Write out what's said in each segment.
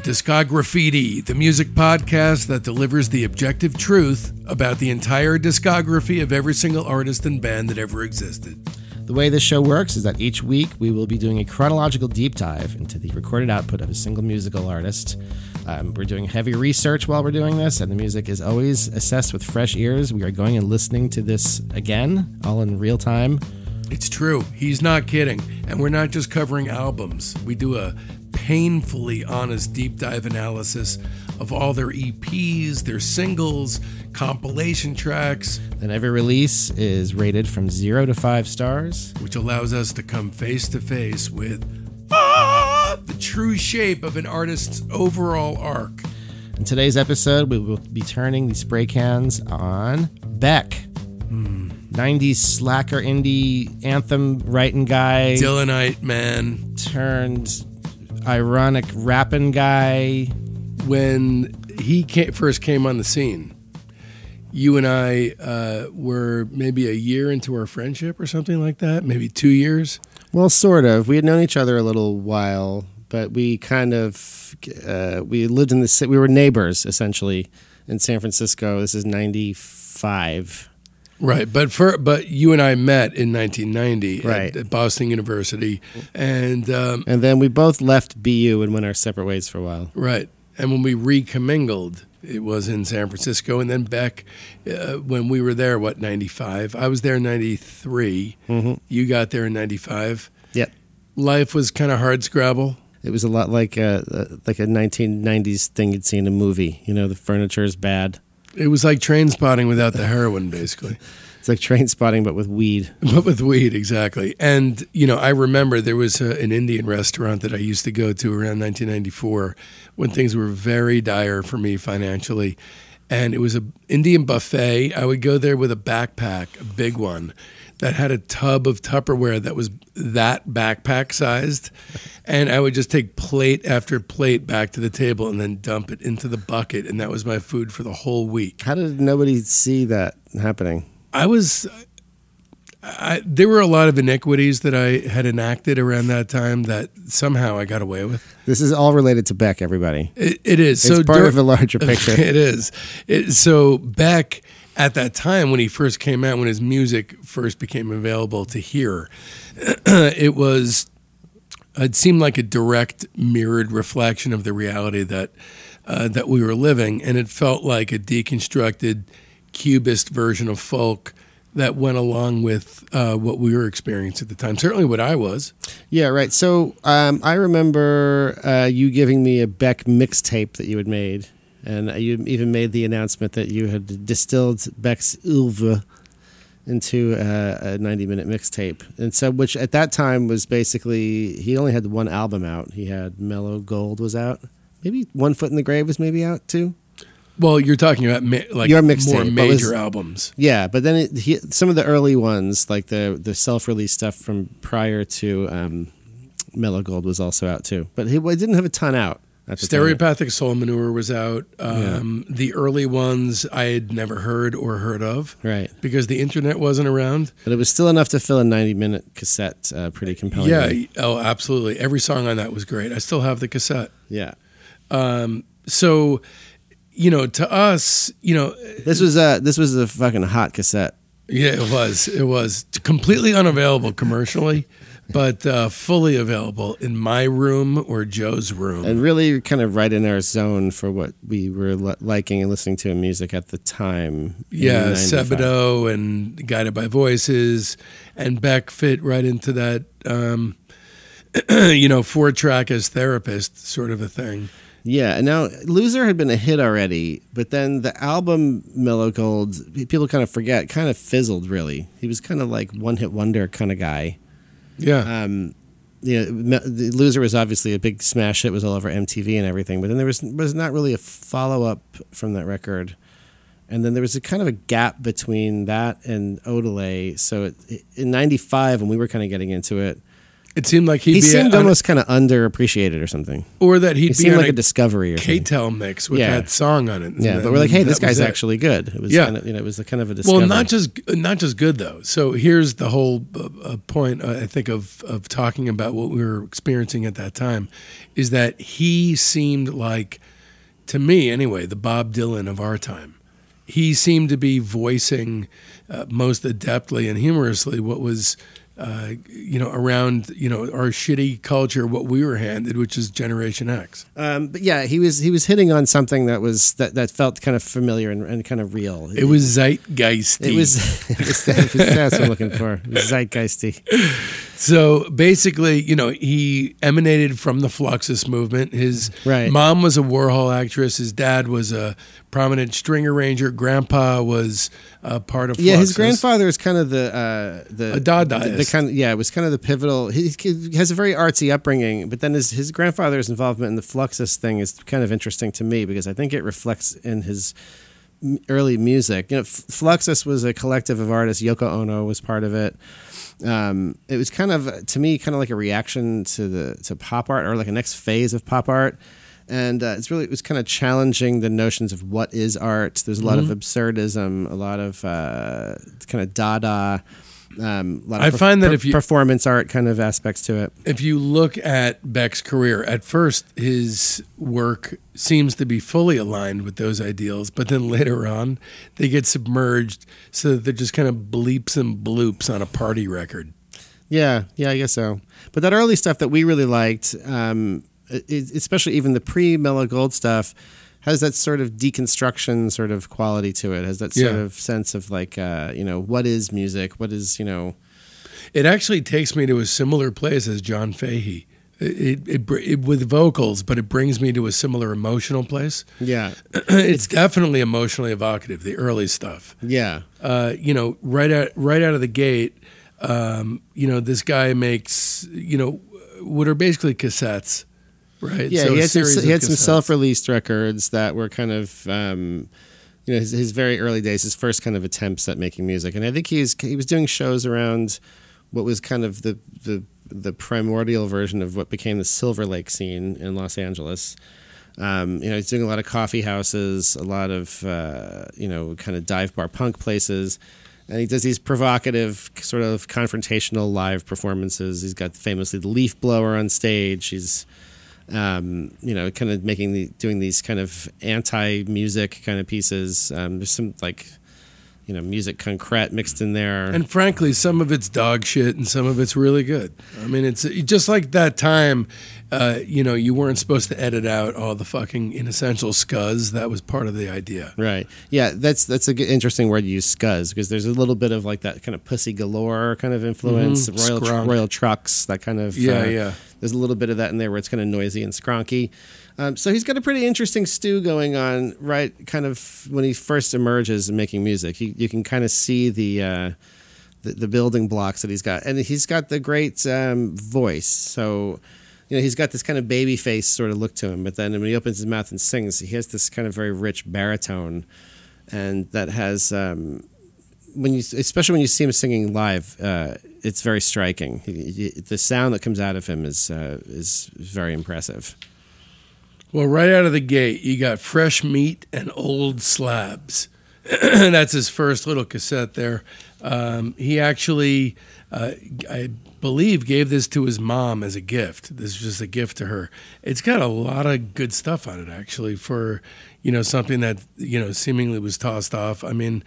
Discograffiti, the music podcast that delivers the objective truth about the entire discography of every single artist and band that ever existed. The way this show works is that each week we will be doing a chronological deep dive into the recorded output of a single musical artist. We're doing heavy research while we're doing this, and the music is always assessed with fresh ears. We are going and listening to this again, all in real time. It's true. He's not kidding. And we're not just covering albums. We do a painfully honest deep dive analysis of all their EPs, their singles, compilation tracks. And every release is rated from 0 to 5 stars, which allows us to come face to face with the true shape of an artist's overall arc. In today's episode, we will be turning the spray cans on Beck. 90s slacker indie anthem writing guy. Dylanite man. Turned ironic rapping guy. When he first came on the scene, you and I were maybe a year into our friendship or something like that, maybe 2 years. Well, sort of. We had known each other a little while, but we kind of, we lived in the city. We were neighbors, essentially, in San Francisco. This is 95. Right, but you and I met in 1990 right. at Boston University, and then we both left BU and went our separate ways for a while. Right, and when we recommingled, it was in San Francisco, and then Beck, when we were there, 95? I was there in 93. Mm-hmm. You got there in 95. Yep. Life was kind of hardscrabble. It was a lot like a 1990s thing you'd see in a movie. You know, the furniture is bad. It was like Train Spotting without the heroin, basically. It's like Train Spotting, but with weed. But with weed, exactly. And, I remember there was an Indian restaurant that I used to go to around 1994 when things were very dire for me financially. And it was an Indian buffet. I would go there with a backpack, a big one, that had a tub of Tupperware that was that backpack sized. And I would just take plate after plate back to the table and then dump it into the bucket. And that was my food for the whole week. How did nobody see that happening? There were a lot of iniquities that I had enacted around that time that somehow I got away with. This is all related to Beck, everybody. It is. It's part of a larger picture. It is. So Beck, at that time when he first came out, when his music first became available to hear, it seemed like a direct mirrored reflection of the reality that we were living, and it felt like a deconstructed Cubist version of folk that went along with what we were experiencing at the time. Certainly what I was. Yeah, right. So I remember you giving me a Beck mixtape that you had made, and you even made the announcement that you had distilled Beck's oeuvre into a 90-minute mixtape. And so, which at that time was basically, he only had one album out. He had Mellow Gold was out. Maybe One Foot in the Grave was maybe out too. Well, you're talking about your mixtape, more major albums. Yeah, but then some of the early ones, like the self-release stuff from prior to Mellow Gold was also out too. But he didn't have a ton out at the Stereopathic Soul Manure was out. The early ones I had never heard of. Right. Because the internet wasn't around. But it was still enough to fill a 90-minute cassette pretty compelling. Yeah, oh, absolutely. Every song on that was great. I still have the cassette. Yeah. So... to us, this was a fucking hot cassette. Yeah, it was. It was completely unavailable commercially, but fully available in my room or Joe's room. And really kind of right in our zone for what we were liking and listening to in music at the time. Yeah, Sebadoh and Guided by Voices, and Beck fit right into that, 4-track as Therapist sort of a thing. Yeah, and now Loser had been a hit already, but then the album Mellow Gold, people kind of forget, kind of fizzled really. He was kind of like one-hit wonder kind of guy. Yeah. The Loser was obviously a big smash hit, was all over MTV and everything, but then there was not really a follow-up from that record. And then there was a kind of a gap between that and Odelay. So in 95, when we were kind of getting into it, It seemed like he seemed almost kind of underappreciated or something. Or that he'd He be seemed on like a discovery or something. K-Tel mix with that song on it. Yeah, but we're like, hey, this guy's actually good. It was kind of, it was kind of a discovery. Well, not just good though. So here's the whole point I think of talking about what we were experiencing at that time, is that he seemed like, to me anyway, the Bob Dylan of our time. He seemed to be voicing most adeptly and humorously what was, around, our shitty culture, what we were handed, which is Generation X. But yeah, he was hitting on something that felt kind of familiar and kind of real. It was zeitgeisty. It was that's what I'm looking for. It was zeitgeisty. So basically, he emanated from the Fluxus movement. His Right. mom was a Warhol actress. His dad was a prominent string arranger. Grandpa was part of Fluxus. Yeah, his grandfather is kind of a Dadaist. The kind of, it was kind of the pivotal. He has a very artsy upbringing, but then his grandfather's involvement in the Fluxus thing is kind of interesting to me because I think it reflects in his early music. Fluxus was a collective of artists. Yoko Ono was part of it. It was kind of, to me, kind of like a reaction to pop art, or like a next phase of pop art. And it was kind of challenging the notions of what is art. There's a lot of absurdism, a lot of kind of Dada. I find that if you performance art kind of aspects to it. If you look at Beck's career, at first his work seems to be fully aligned with those ideals, but then later on they get submerged so that they're just kind of bleeps and bloops on a party record. Yeah, I guess so. But that early stuff that we really liked, especially even the pre-Mellow Gold stuff, has that sort of deconstruction sort of quality to it. Has that sort of sense of like, what is music? What is, It actually takes me to a similar place as John Fahey. It with vocals, but it brings me to a similar emotional place. Yeah. It's definitely emotionally evocative, the early stuff. Yeah. Right out of the gate, this guy makes, what are basically cassettes. Right. Yeah, so he had some self-released records that were kind of, his very early days, his first kind of attempts at making music, and I think he was doing shows around what was kind of the primordial version of what became the Silver Lake scene in Los Angeles. He's doing a lot of coffee houses, a lot of kind of dive bar punk places. And he does these provocative, sort of confrontational live performances. He's got famously the leaf blower on stage. He's kind of doing these kind of anti-music kind of pieces. There's some music concrete mixed in there. And frankly, some of it's dog shit and some of it's really good. I mean, it's just like that time, you weren't supposed to edit out all the fucking inessential scuzz. That was part of the idea. Right. Yeah, that's a good, interesting word to use, scuzz, because there's a little bit of like that kind of Pussy Galore kind of influence, Royal Trucks, that kind of... Yeah. There's a little bit of that in there where it's kind of noisy and skronky. So he's got a pretty interesting stew going on, right? Kind of when he first emerges in making music, you can kind of see the building blocks that he's got, and he's got the great voice. So he's got this kind of baby face sort of look to him, but then when he opens his mouth and sings, he has this kind of very rich baritone, and that has especially when you see him singing live, it's very striking. The sound that comes out of him is very impressive. Well, right out of the gate, you got Fresh Meat and Old Slabs. That's his first little cassette there. He actually, I believe, gave this to his mom as a gift. This is just a gift to her. It's got a lot of good stuff on it, actually, for something that seemingly was tossed off. I mean,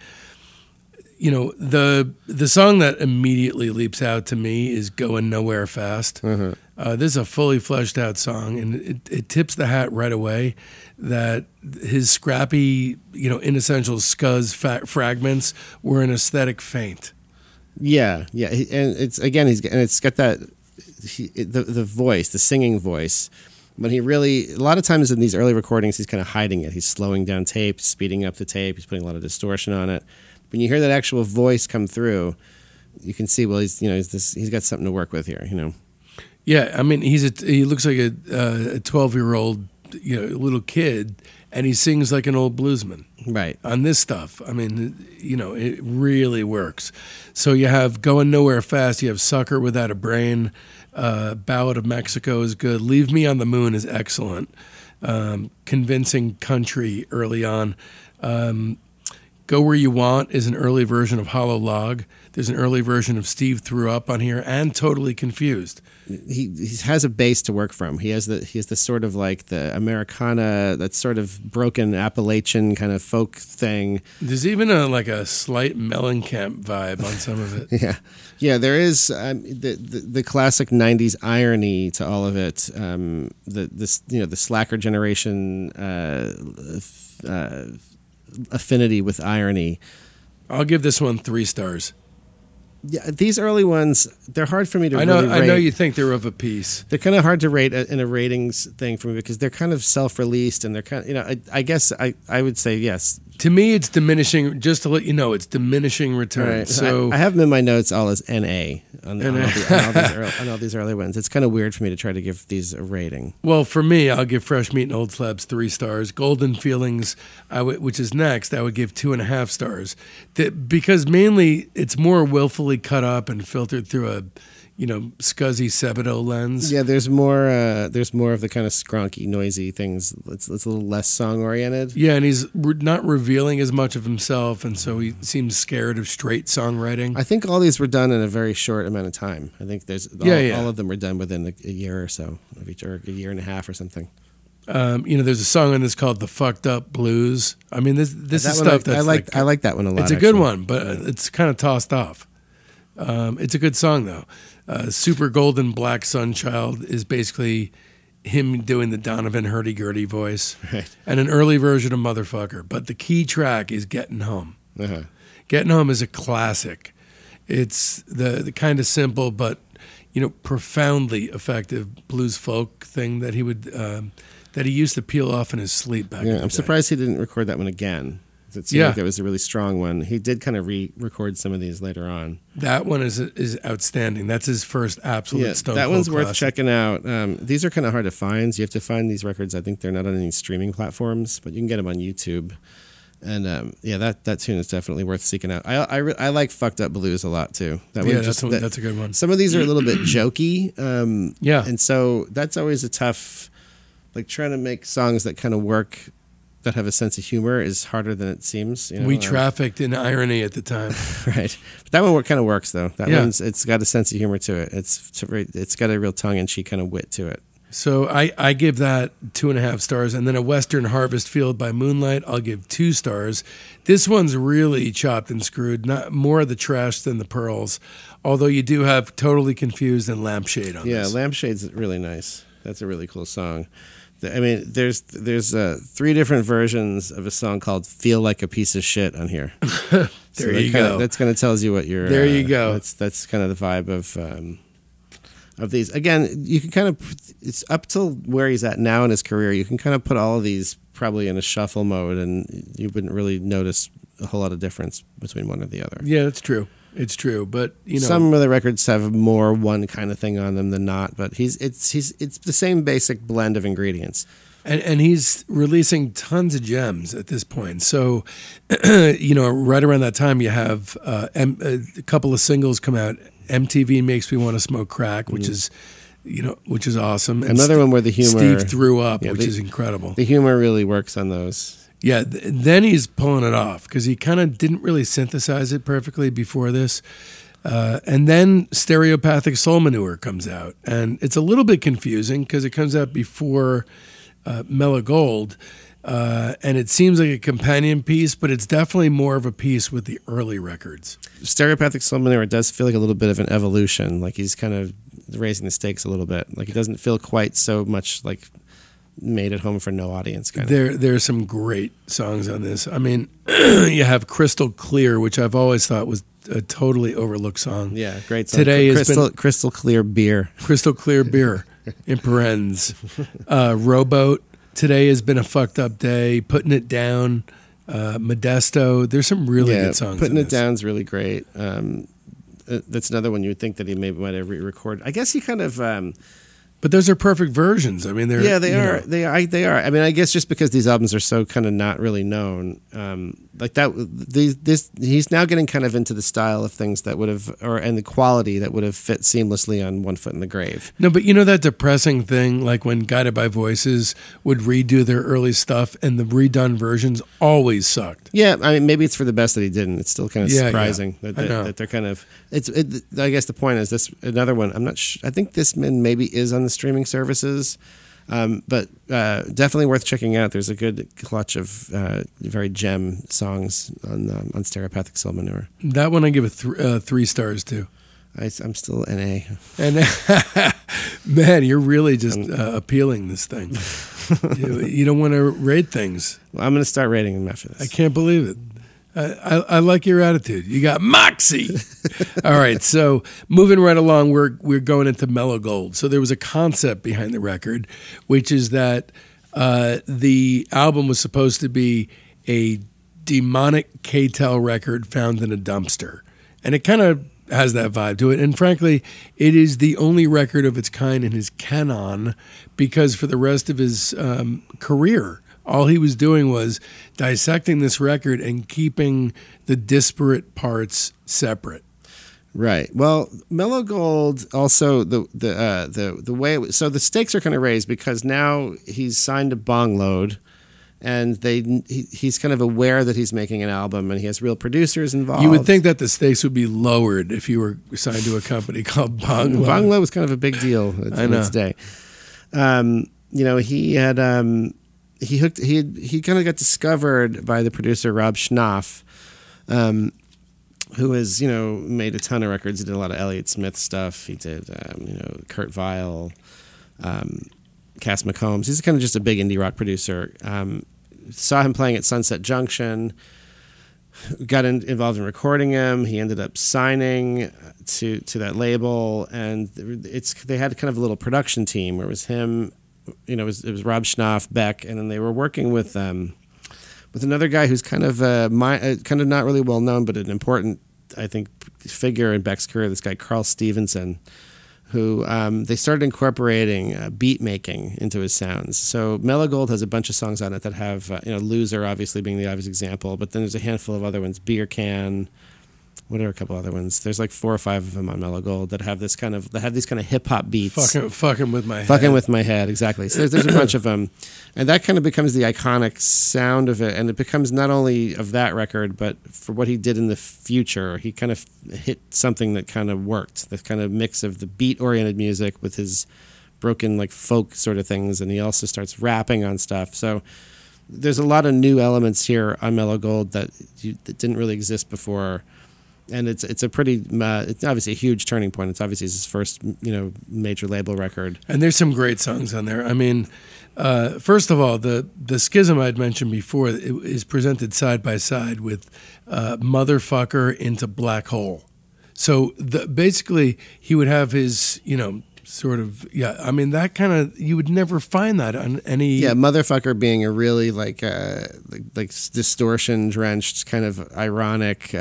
the song that immediately leaps out to me is "Going Nowhere Fast." Uh-huh. This is a fully fleshed out song, and it tips the hat right away that his scrappy, inessential scuzz fragments were an aesthetic feint. Yeah, and it's got that the voice, the singing voice. When he really, a lot of times in these early recordings, he's kind of hiding it. He's slowing down tape, speeding up the tape. He's putting a lot of distortion on it. When you hear that actual voice come through, you can see, well, he's got something to work with here, Yeah, I mean, he looks like a 12-year-old, little kid, and he sings like an old bluesman. Right. On this stuff, I mean, it really works. So you have Going Nowhere Fast, you have Sucker Without a Brain, Ballad of Mexico is good. Leave Me on the Moon is excellent. Convincing country early on. Go Where You Want is an early version of Hollow Log. There's an early version of Steve Threw Up on here, and Totally Confused. He has a base to work from. He has the sort of like the Americana, that sort of broken Appalachian kind of folk thing. There's even a slight Mellencamp vibe on some of it. Yeah. There is the classic '90s irony to all of it. The slacker generation affinity with irony. I'll give this one 3 stars. Yeah, these early ones, they're hard for me to I know you think they're of a piece. They're kind of hard to rate in a ratings thing for me because they're kind of self-released and they're kind of, I guess I would say yes. To me, it's diminishing, just to let you know, it's diminishing returns. Right. So I have them in my notes all as NA on all these early ones. It's kind of weird for me to try to give these a rating. Well, for me, I'll give Fresh Meat and Old Slabs 3 stars. Golden Feelings, which is next, I would give 2.5 stars. Because mainly it's more willfully cut up and filtered through a scuzzy Sebadoh lens. Yeah, there's more of the kind of skronky, noisy things. It's a little less song oriented. Yeah, and he's not revealing as much of himself, and so he seems scared of straight songwriting. I think all these were done in a very short amount of time. I think all of them were done within a year or so of each, or a year and a half or something. There's a song on this called "The Fucked Up Blues." I mean, this is stuff that's I like that one a lot. It's a good one, but it's kind of tossed off. It's a good song though. Super Golden Black Sunchild is basically him doing the Donovan hurdy-gurdy voice, right, and an early version of Motherfucker. But the key track is Getting Home. Uh-huh. Getting Home is a classic. It's the kind of simple but profoundly effective blues folk thing that he would that he used to peel off in his sleep back. I'm surprised he didn't record that one again. It seemed like it was a really strong one. He did kind of re-record some of these later on. That one is outstanding. That's his first absolute Stone Cold that one's classic. worth checking out. These are kind of hard to find. So you have to find these records. I think they're not on any streaming platforms, but you can get them on YouTube. And that tune is definitely worth seeking out. I like Fucked Up Blues a lot too. That's a good one. Some of these are a little bit jokey. And so that's always a tough, like trying to make songs that kind of work, that have a sense of humor is harder than it seems. We trafficked in irony at the time. Right. But that one kind of works though. That one's, it's got a sense of humor to it. It's got a real tongue-in-cheek kind of wit to it. So I give that 2.5 stars, and then a Western Harvest Field by Moonlight, I'll give 2 stars. This one's really chopped and screwed, not more of the trash than the pearls, although you do have Totally Confused and Lampshade on this. Yeah, Lampshade's really nice. That's a really cool song. I mean, there's 3 different versions of a song called "Feel Like a Piece of Shit" on here. There you go. That's kind of tells you what you're. There you go. That's kind of the vibe of these. Again, you can kind of, it's up till where he's at now in his career. You can kind of put all of these probably in a shuffle mode, and you wouldn't really notice a whole lot of difference between one or the other. Yeah, that's true. It's true, but some of the records have more one kind of thing on them than not. But it's the same basic blend of ingredients, and he's releasing tons of gems at this point. So, right around that time, you have a couple of singles come out. MTV Makes Me Want to Smoke Crack, which is awesome. And another one where the humor, Steve Threw Up, which is incredible. The humor really works on those. Yeah, then he's pulling it off because he kind of didn't really synthesize it perfectly before this. And then Stereopathic Soul Manure comes out. And it's a little bit confusing because it comes out before Mellow Gold. And it seems like a companion piece, but it's definitely more of a piece with the early records. Stereopathic Soul Manure does feel like a little bit of an evolution. Like he's kind of raising the stakes a little bit. Like it doesn't feel quite so much like made at home for no audience kind of. There's some great songs on this. I mean, you have Crystal Clear, which I've always thought was a totally overlooked song. Yeah, great song. Today Crystal Clear Beer. Crystal Clear Beer in parens. Rowboat. Today has been a fucked up day. Putting It Down. Modesto. There's some really good songs. Putting It Down's really great. That's another one you would think that he might have re-recorded. I guess he kind of But those are perfect versions. I mean, they're they are. They are. I mean, I guess just because these albums are so kind of not really known, like that. He's now getting kind of into the style of things that would have, and the quality that would have fit seamlessly on One Foot in the Grave. No, but you know that depressing thing, like when Guided by Voices would redo their early stuff, and the redone versions always sucked. Yeah, I mean, maybe it's for the best that he didn't. It's still kind of surprising that they're kind of. I guess the point is this. Another one. I'm not. I think this man maybe is on the streaming services, but definitely worth checking out. There's a good clutch of very gem songs on Stereopathic Soul Manure. That one I give 3 stars to. I'm still NA. And man, you're really just appealing this thing. You don't want to rate things. Well, I'm going to start rating them after this. I can't believe it. I like your attitude. You got moxie. All right, so moving right along, we're going into Mellow Gold. So there was a concept behind the record, which is that the album was supposed to be a demonic K-Tel record found in a dumpster. And it kind of has that vibe to it. And frankly, it is the only record of its kind in his canon, because for the rest of his career, all he was doing was dissecting this record and keeping the disparate parts separate. Right. Well, Mellow Gold also the way so the stakes are kind of raised because now he's signed to Bong Load, and he's kind of aware that he's making an album, and he has real producers involved. You would think that the stakes would be lowered if you were signed to a company called Bong Load. Bong Load was kind of a big deal in its day. He had. He kind of got discovered by the producer Rob Schnapf, who has made a ton of records. He did a lot of Elliott Smith stuff. He did Kurt Weill, Cass McCombs. He's kind of just a big indie rock producer. Saw him playing at Sunset Junction. Got involved in recording him. He ended up signing to that label, and they had kind of a little production team where it was him. It was Rob Schnapf, Beck, and then they were working with another guy who's kind of not really well known, but an important, I think, figure in Beck's career. This guy Carl Stevenson, who they started incorporating beat making into his sounds. So Mellow Gold has a bunch of songs on it that have "Loser" obviously being the obvious example, but then there's a handful of other ones. Beer Can. What are a couple other ones? There's like 4 or 5 of them on Mellow Gold that have these kind of hip hop beats. Fucking with my head. Fucking with my head, exactly. So there's a bunch of them, and that kind of becomes the iconic sound of it, and it becomes not only of that record, but for what he did in the future. He kind of hit something that kind of worked. This kind of mix of the beat-oriented music with his broken like folk sort of things, and he also starts rapping on stuff. So there's a lot of new elements here on Mellow Gold that didn't really exist before. And it's a pretty it's obviously a huge turning point. It's obviously his first major label record. And there's some great songs on there. I mean, first of all, the Schism I'd mentioned before is presented side by side with Motherfucker into Black Hole. So basically he would have his sort of I mean that kind of you would never find that on any Motherfucker being a really like distortion drenched kind of ironic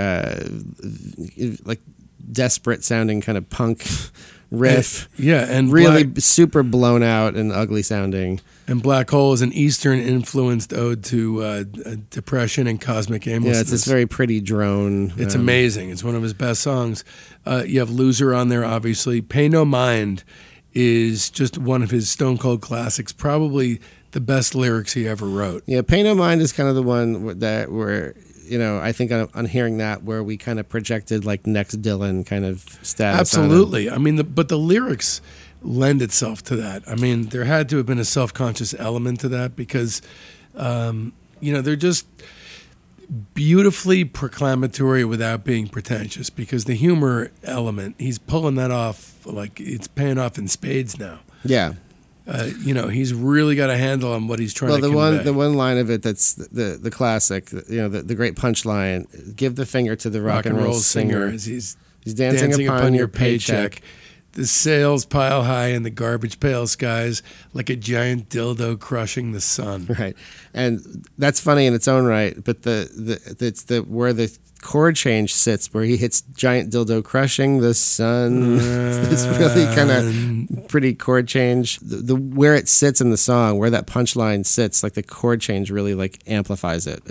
like desperate sounding kind of punk riff and really super blown out and ugly sounding. And Black Hole is an Eastern influenced ode to depression and cosmic aimlessness. It's this very pretty drone. It's amazing. It's one of his best songs. You have Loser on there, obviously. Pay No Mind is just one of his Stone Cold classics, probably the best lyrics he ever wrote. Yeah, Pay No Mind is kind of the one where I think on hearing that, where we kind of projected like next Dylan kind of status. Absolutely. I mean, but the lyrics lend itself to that. I mean, there had to have been a self-conscious element to that because, they're just beautifully proclamatory without being pretentious, because the humor element, he's pulling that off like it's paying off in spades now. Yeah. He's really got a handle on what he's trying to convey. The one line of it that's the classic, the great punchline, give the finger to the rock and roll singer. He's dancing upon your paycheck. The sails pile high in the garbage pail skies like a giant dildo crushing the sun. Right, and that's funny in its own right. But it's the where the chord change sits, where he hits giant dildo crushing the sun. It's really kind of pretty chord change. The where it sits in the song, where that punchline sits, like the chord change really like amplifies it.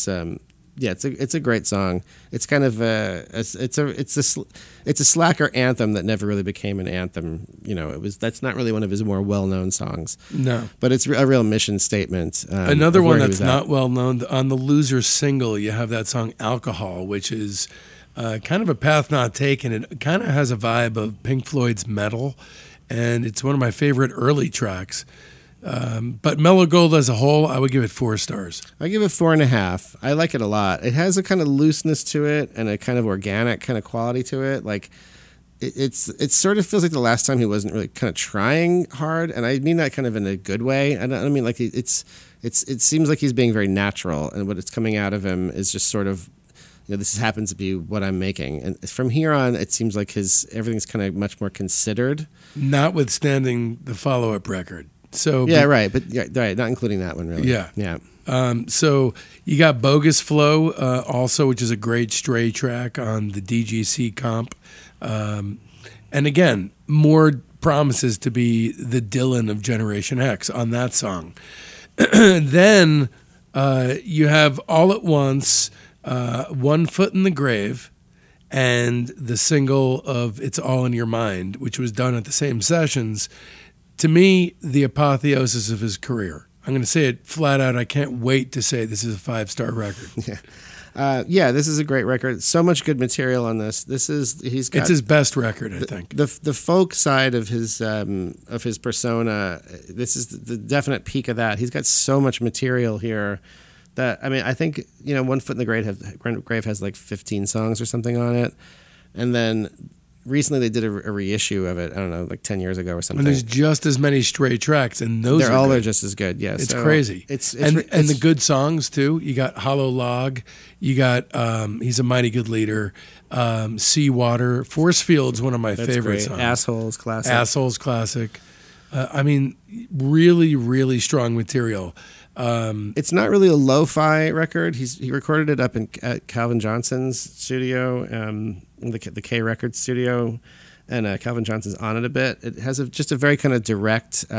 It's a great song. It's kind of it's a slacker anthem that never really became an anthem. That's not really one of his more well-known songs. No, but it's a real mission statement. Another one that's not well known on the Loser single. You have that song "Alcohol," which is kind of a path not taken. It kind of has a vibe of Pink Floyd's Metal, and it's one of my favorite early tracks. But Mellow Gold as a whole, I would give it 4 stars. I give it 4.5. I like it a lot. It has a kind of looseness to it and a kind of organic kind of quality to it. Like it sort of feels like the last time he wasn't really kind of trying hard, and I mean that kind of in a good way. I don't mean like it seems like he's being very natural, and what it's coming out of him is just sort of, this happens to be what I'm making. And from here on, it seems like everything's kind of much more considered. Notwithstanding the follow-up record. So yeah, right, but right, not including that one really. Yeah. So you got Bogus Flow also, which is a great Stray track on the DGC comp, and again, more promises to be the Dylan of Generation X on that song. Then you have All at Once, One Foot in the Grave, and the single of It's All in Your Mind, which was done at the same sessions. To me, the apotheosis of his career. I'm going to say it flat out. I can't wait to say this is a 5-star record. Yeah, this is a great record. So much good material on this. It's his best record, I think. The folk side of his persona. This is the definite peak of that. He's got so much material here that I think One Foot in the Grave has like 15 songs or something on it, and then recently they did a reissue of it, I don't know, like 10 years ago or something. And there's just as many Stray tracks, and those are just as good, yes. It's crazy. It's the good songs, too. You got Hollow Log. You got He's a Mighty Good Leader. Seawater. Force Field's one of my favorite songs. Assholes, classic. Really, really strong material. It's not really a lo-fi record. He recorded it up at Calvin Johnson's studio, the K Records studio, and Calvin Johnson's on it a bit. It has just a very kind of direct,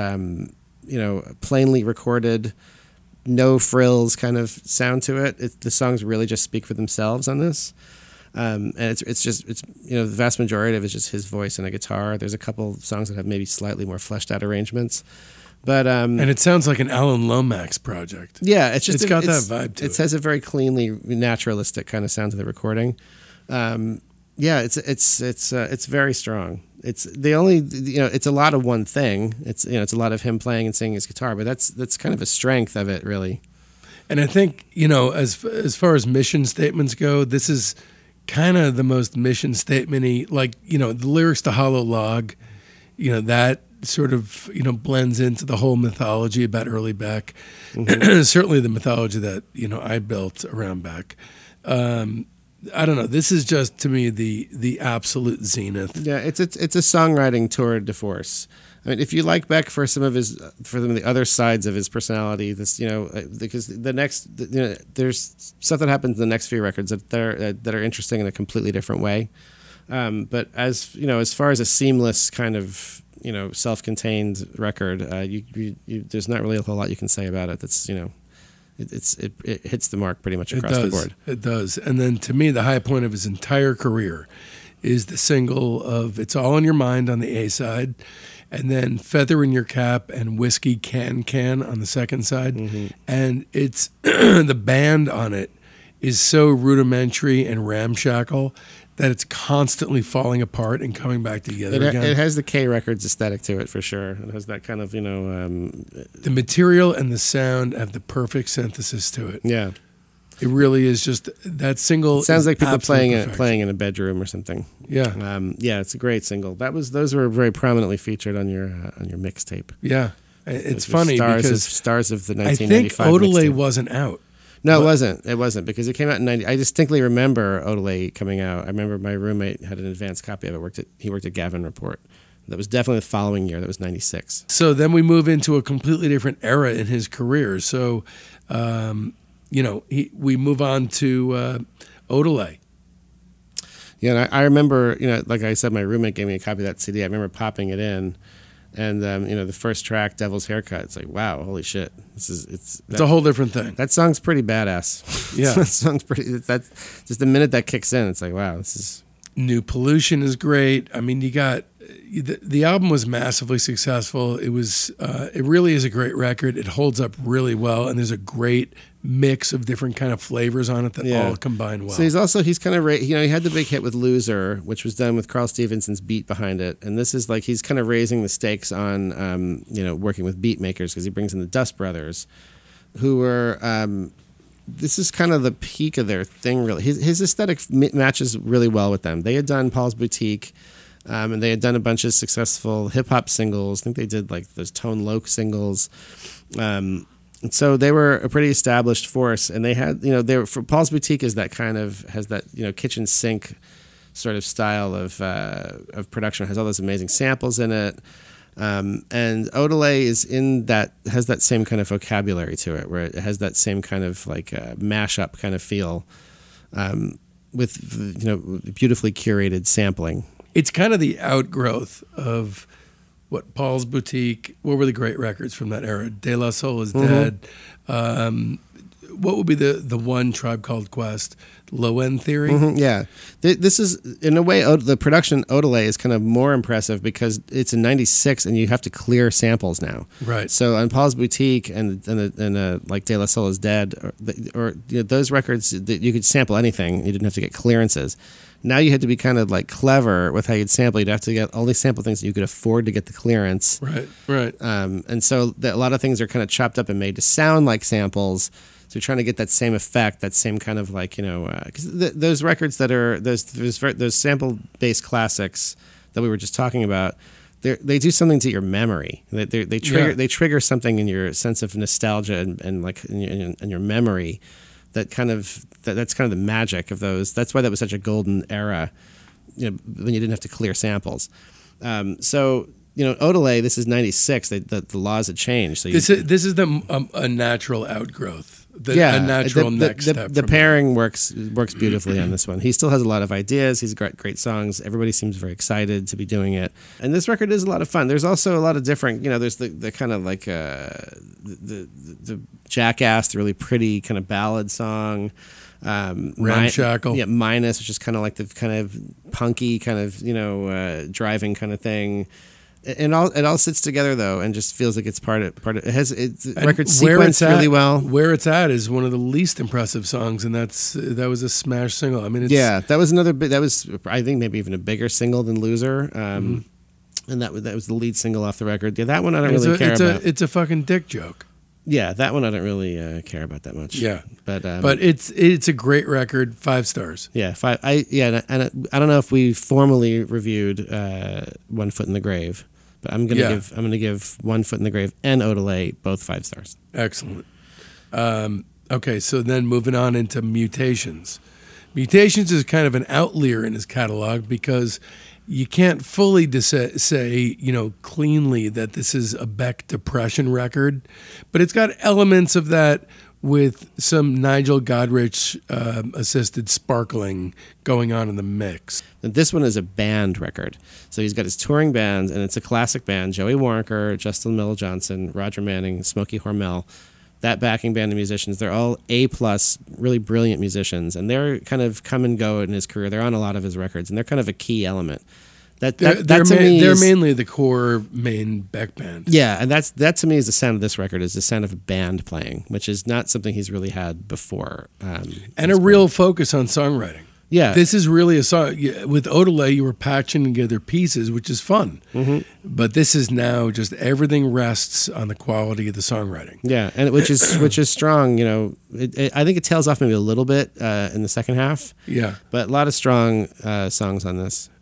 plainly recorded, no frills kind of sound to it. The songs really just speak for themselves on this, and it's the vast majority of it is just his voice and a guitar. There's a couple songs that have maybe slightly more fleshed out arrangements. But and it sounds like an Alan Lomax project. Yeah, it's got that vibe to it. It has a very cleanly naturalistic kind of sound to the recording. It's very strong. It's the only it's a lot of one thing. It's a lot of him playing and singing his guitar, but that's kind of a strength of it, really. And I think as far as mission statements go, this is kind of the most mission statement-y. Like the lyrics to Hollow Log, that sort of blends into the whole mythology about early Beck. Mm-hmm. Certainly the mythology that I built around Beck. I don't know. This is just to me the absolute zenith. Yeah, it's a songwriting tour de force. I mean, if you like Beck for some of the other sides of his personality, because the next there's stuff that happens in the next few records that are interesting in a completely different way. But as far as a seamless kind of self-contained record, there's not really a whole lot you can say about it. That's it hits the mark pretty much across the board. It does. And then to me, the high point of his entire career is the single of "It's All in Your Mind" on the A side, and then "Feather in Your Cap" and "Whiskey Can on the second side. Mm-hmm. And it's the band on it is so rudimentary and ramshackle that it's constantly falling apart and coming back together again. It has the K Records aesthetic to it for sure. It has that kind of, the material and the sound have the perfect synthesis to it. Yeah. It really is just that single. It sounds like people playing perfection. in a bedroom or something. Yeah. It's a great single. Those were very prominently featured on your mixtape. Yeah. It's funny because stars of the 1995 I think Odelay mixtape. Wasn't out. No, it wasn't. It wasn't because it came out in 90. I distinctly remember Odelay coming out. I remember my roommate had an advanced copy of it. He worked at Gavin Report, That was definitely the following year. That was 96. So then we move into a completely different era in his career. So, we move on to Odelay. Yeah, and I remember, like I said, my roommate gave me a copy of that CD. I remember popping it in, and the first track, "Devil's Haircut." It's like, wow, holy shit! It's a whole different thing. That song's pretty badass. Yeah, that song's pretty. That's just the minute that kicks in, it's like, wow, this is. New Pollution is great. I mean, you got the album was massively successful. It was it really is a great record. It holds up really well, and there's a great mix of different kind of flavors on it that all combine well. So he's kind of he had the big hit with "Loser," which was done with Carl Stevenson's beat behind it, and this is like he's kind of raising the stakes on working with beat makers because he brings in the Dust Brothers, who were. This is kind of the peak of their thing, really. His aesthetic matches really well with them. They had done Paul's Boutique, and they had done a bunch of successful hip-hop singles. I think they did like those Tone Loc singles. And so they were a pretty established force, and they had, for Paul's Boutique is that kind of, has that, kitchen sink sort of style of production. It has all those amazing samples in it. And Odelay has that same kind of vocabulary to it, where it has that same kind of like mashup kind of feel, with beautifully curated sampling. It's kind of the outgrowth of what Paul's Boutique. What were the great records from that era? De La Soul is Dead. What would be the one Tribe Called Quest? Low End Theory? Yeah. This is, in a way, the production Odelay is kind of more impressive because it's in 96 and you have to clear samples now. Right. So on Paul's Boutique and like De La Soul is Dead, or those records, you could sample anything. You didn't have to get clearances. Now you had to be kind of like clever with how you'd sample. You'd have to only sample things that you could afford to get the clearance. Right. And so a lot of things are kind of chopped up and made to sound like samples. So you're trying to get that same effect, that same kind of like, because those records that are, those sample-based classics that we were just talking about, they do something to your memory. They trigger something in your sense of nostalgia and like in your memory. That's kind of the magic of those. That's why that was such a golden era, when you didn't have to clear samples. So Odelay, this is 96. The laws had changed. So this is a natural outgrowth. A natural next step. The pairing works beautifully on this one. He still has a lot of ideas. He's got great songs. Everybody seems very excited to be doing it. And this record is a lot of fun. There's also a lot of different, there's the kind of like the Jackass, the really pretty kind of ballad song. Ramshackle. Minus, which is kind of like the kind of punky kind of, driving kind of thing. And it all sits together though, and just feels like it's part of it. Has record sequenced really well. Where it's at is one of the least impressive songs, and that was a smash single. I mean, that was another. That was, I think, maybe even a bigger single than "Loser," and that was the lead single off the record. Yeah, that one I don't really care about. It's a fucking dick joke. Yeah, that one I don't really care about that much. Yeah, but it's a great record. 5 stars. Yeah, 5. I don't know if we formally reviewed "One Foot in the Grave." But I'm gonna give "One Foot in the Grave" and Odelay both 5 stars. Excellent. Okay, so then moving on into Mutations. Mutations is kind of an outlier in his catalog because you can't fully say cleanly that this is a Beck depression record, but it's got elements of that with some Nigel Godrich assisted sparkling going on in the mix. And this one is a band record. So he's got his touring band, and it's a classic band. Joey Waronker, Justin Miller-Johnson, Roger Manning, Smokey Hormel. That backing band of musicians, they're all A+, really brilliant musicians. And they're kind of come and go in his career. They're on a lot of his records, and they're kind of a key element. They're mainly the core main Beck band. Yeah, and that to me is the sound of this record, is the sound of a band playing, which is not something he's really had before. And a real focus on songwriting. Yeah. This is really a song. With Odelay, you were patching together pieces, which is fun. Mm-hmm. But this is now just everything rests on the quality of the songwriting. Yeah, and which is strong. I think it tails off maybe a little bit in the second half. Yeah. But a lot of strong songs on this.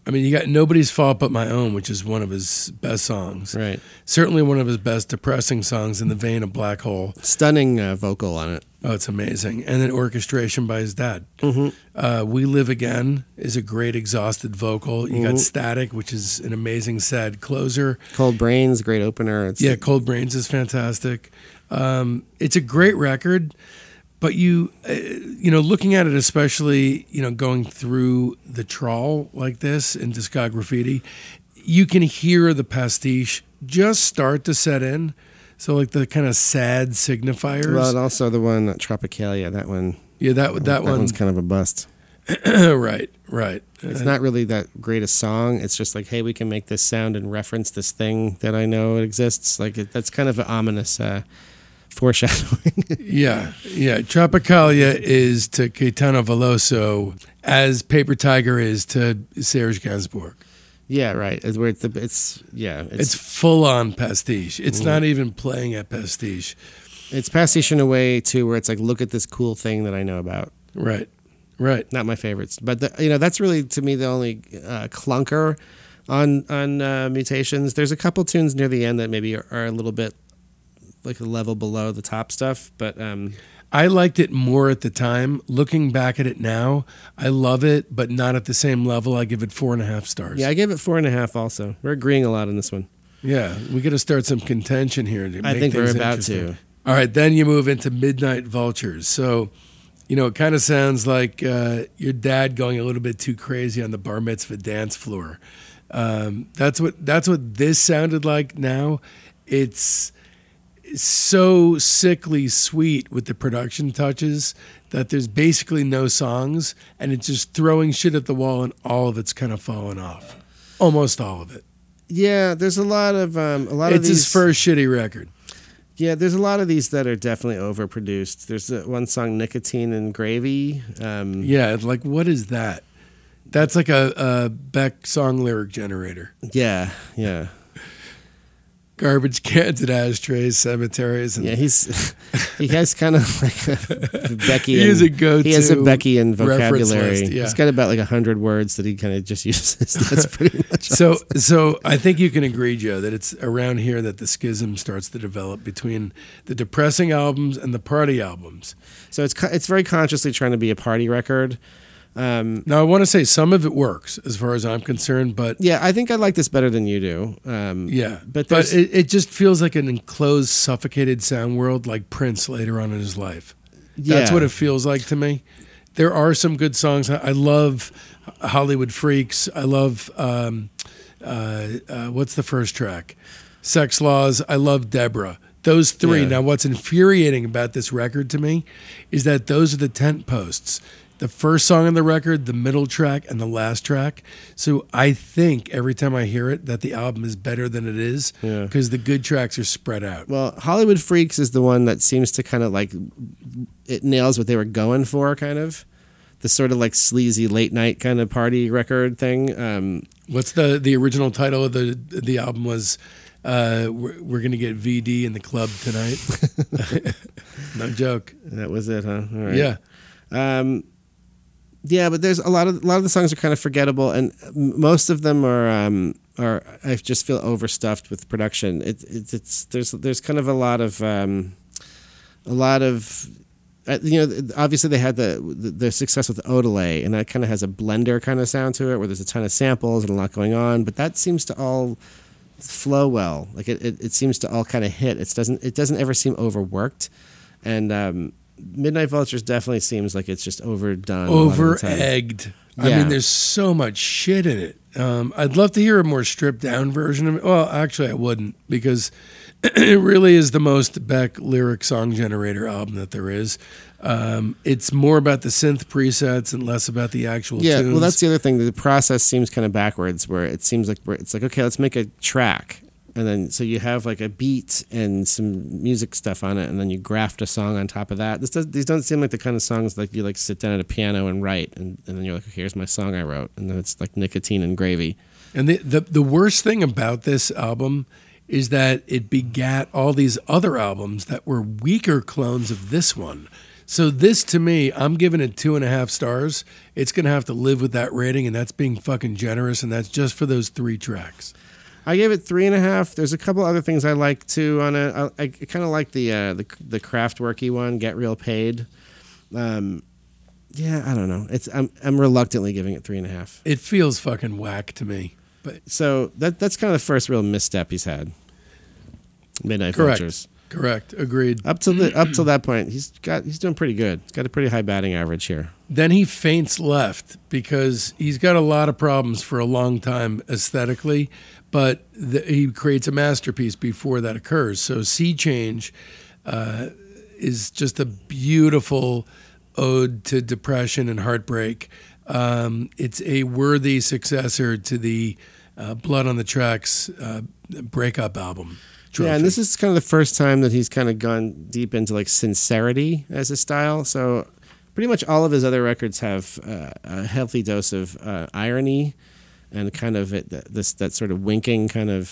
I mean, you got Nobody's Fault But My Own, which is one of his best songs. Right. Certainly one of his best depressing songs in the vein of Black Hole. Stunning vocal on it. Oh, it's amazing. And then orchestration by his dad. Mm-hmm. We Live Again is a great exhausted vocal. You got Static, which is an amazing sad closer. Cold Brains, great opener. Cold Brains is fantastic. It's a great record. But looking at it, especially, going through the trawl like this in Discograffiti, you can hear the pastiche just start to set in. So like the kind of sad signifiers. Well, and also the one, Tropicalia, that one. Yeah, that one's kind of a bust. Right. It's not really that great a song. It's just like, hey, we can make this sound and reference this thing that I know exists. Like that's kind of an ominous foreshadowing. Yeah. Tropicalia is to Caetano Veloso as Paper Tiger is to Serge Gainsbourg. Yeah, right. It's full on pastiche. It's not even playing at pastiche. It's pastiche in a way too, where it's like, look at this cool thing that I know about. Right. Not my favorites, but that's really to me the only clunker on Mutations. There's a couple tunes near the end that maybe are a little bit like a level below the top stuff, but I liked it more at the time. Looking back at it now, I love it, but not at the same level. I give it 4.5 stars. Yeah, I gave it 4.5 also. We're agreeing a lot on this one. Yeah, we got to start some contention here. I think we're about to. All right, then you move into Midnight Vultures. So, it kind of sounds like your dad going a little bit too crazy on the bar mitzvah dance floor. That's what this sounded like now. It's so sickly sweet with the production touches that there's basically no songs, and it's just throwing shit at the wall, and all of it's kind of falling off. Almost all of it. Yeah, there's a lot of It's his first shitty record. Yeah, there's a lot of these that are definitely overproduced. There's one song, Nicotine and Gravy. Yeah, like what is that? That's like a Beck song lyric generator. Yeah. Garbage cans and ashtrays, cemeteries. And yeah, he has kind of like a Becky. He is a go-to. He has a Beckian vocabulary. List, yeah. He's got about like 100 words that he kind of just uses. That's pretty much. So I think you can agree, Joe, that it's around here that the schism starts to develop between the depressing albums and the party albums. So it's very consciously trying to be a party record. Now, I want to say some of it works as far as I'm concerned, but... Yeah, I think I like this better than you do. But it just feels like an enclosed, suffocated sound world like Prince later on in his life. That's what it feels like to me. There are some good songs. I love Hollywood Freaks. I love... what's the first track? Sex Laws. I love Deborah. Those three. Yeah. Now, what's infuriating about this record to me is that those are the tent posts. The first song on the record, the middle track, and the last track. So I think every time I hear it that the album is better than it is because the good tracks are spread out. Well, Hollywood Freaks is the one that seems to kind of like, it nails what they were going for, kind of. The sort of like sleazy late night kind of party record thing. What's the original title of the album was... we're going to get VD in the club tonight. No joke. That was it, huh? All right. Yeah. Yeah, but there's a lot of the songs are kind of forgettable, and most of them are I just feel overstuffed with production. There's kind of a lot of obviously they had the success with Odelay, and that kind of has a blender kind of sound to it, where there's a ton of samples and a lot going on, but that seems to all flow well. Like it seems to all kind of hit. It doesn't ever seem overworked, and Midnight Vultures definitely seems like it's just overdone. Over-egged. Yeah. I mean, there's so much shit in it. I'd love to hear a more stripped-down version of it. Well, actually, I wouldn't, because it really is the most Beck lyric song generator album that there is. It's more about the synth presets and less about the actual tunes. Yeah, well, that's the other thing. The process seems kind of backwards, where it seems like it's like, okay, let's make a track. And then, so you have like a beat and some music stuff on it, and then you graft a song on top of that. These don't seem like the kind of songs like you like sit down at a piano and write, and then you're like, okay, here's my song I wrote, and then it's like Nicotine and Gravy. And the worst thing about this album is that it begat all these other albums that were weaker clones of this one. So this, to me, I'm giving it 2.5 stars. It's going to have to live with that rating, and that's being fucking generous, and that's just for those 3 tracks. I gave it 3.5. There's a couple other things I like too on it. I kind of like the Kraftwerky one, Get Real Paid. Yeah, I don't know. I'm reluctantly giving it 3.5. It feels fucking whack to me. But so that's kind of the first real misstep he's had. Midnight correct. Vultures. Correct. Agreed. Up till that point, he's doing pretty good. He's got a pretty high batting average here. Then he faints left because he's got a lot of problems for a long time aesthetically, but he creates a masterpiece before that occurs. So Sea Change is just a beautiful ode to depression and heartbreak. It's a worthy successor to the Blood on the Tracks breakup album. Trophy. Yeah, and this is kind of the first time that he's kind of gone deep into like sincerity as a style. So pretty much all of his other records have a healthy dose of irony and kind of that sort of winking kind of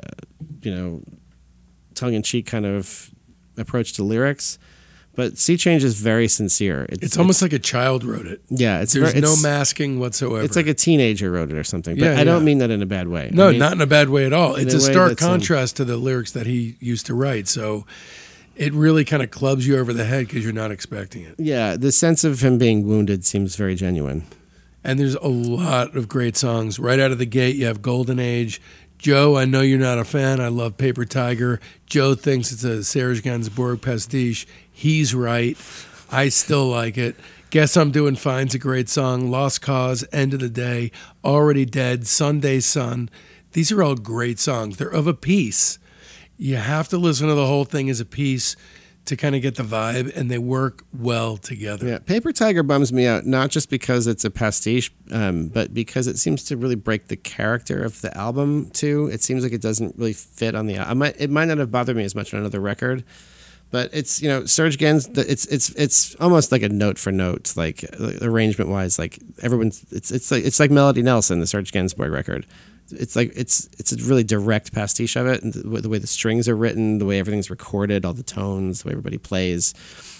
tongue-in-cheek kind of approach to lyrics. But Sea Change is very sincere. It's almost like a child wrote it. Yeah, there's no masking whatsoever. It's like a teenager wrote it or something. But I don't mean that in a bad way. No, I mean, not in a bad way at all. It's a stark contrast to the lyrics that he used to write. So it really kind of clubs you over the head because you're not expecting it. Yeah, the sense of him being wounded seems very genuine. And there's a lot of great songs. Right out of the gate, you have Golden Age. Joe, I know you're not a fan. I love Paper Tiger. Joe thinks it's a Serge Gainsbourg pastiche. He's right. I still like it. Guess I'm Doing Fine's a great song. Lost Cause, End of the Day, Already Dead, Sunday Sun. These are all great songs. They're of a piece. You have to listen to the whole thing as a piece to kind of get the vibe, and they work well together. Yeah, Paper Tiger bums me out, not just because it's a pastiche, but because it seems to really break the character of the album, too. It seems like it doesn't really fit on the album. It might not have bothered me as much on another record, but it's, Serge Gainsbourg, it's almost like a note for note, like arrangement-wise, like everyone's, it's like Melody Nelson, the Serge Gainsbourg record. It's like it's a really direct pastiche of it, and the way the strings are written, the way everything's recorded, all the tones, the way everybody plays,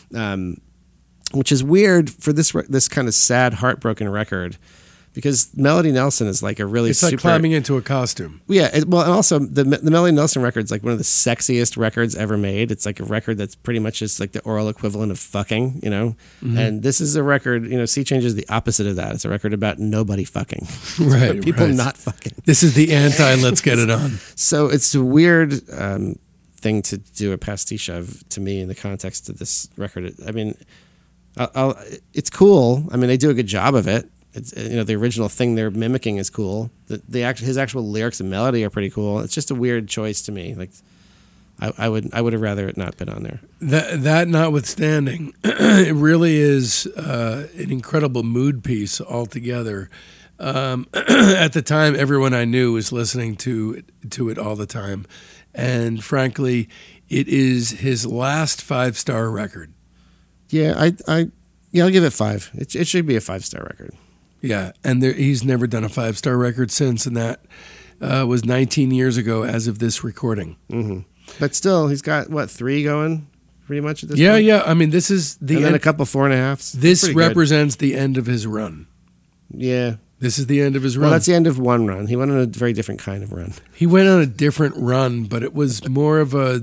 which is weird for this kind of sad, heartbroken record, because Melody Nelson is like a really it's like climbing into a costume. Yeah, and also the Melody Nelson record is like one of the sexiest records ever made. It's like a record that's pretty much just like the oral equivalent of fucking, Mm-hmm. And this is a record, Sea Change is the opposite of that. It's a record about nobody fucking. Right. People not fucking. This is the let's get it on. So it's a weird thing to do a pastiche of, to me, in the context of this record. I mean, it's cool. I mean, they do a good job of it. It's, the original thing they're mimicking is cool. His actual lyrics and melody are pretty cool. It's just a weird choice to me. Like, I would have rather it not been on there. That notwithstanding, it really is an incredible mood piece altogether. At the time, everyone I knew was listening to it all the time, and frankly, it is his last 5-star record. Yeah, I'll give it 5. It should be a 5-star record. Yeah, and he's never done a 5-star record since, and that was 19 years ago as of this recording. Mm-hmm. But still, he's got, 3 going pretty much at this point? Yeah. I mean, this is the and then a couple 4.5s. This represents the end of his run. Yeah. This is the end of his run. Well, that's the end of one run. He went on a very different kind of run. He went on a different run, but it was more of a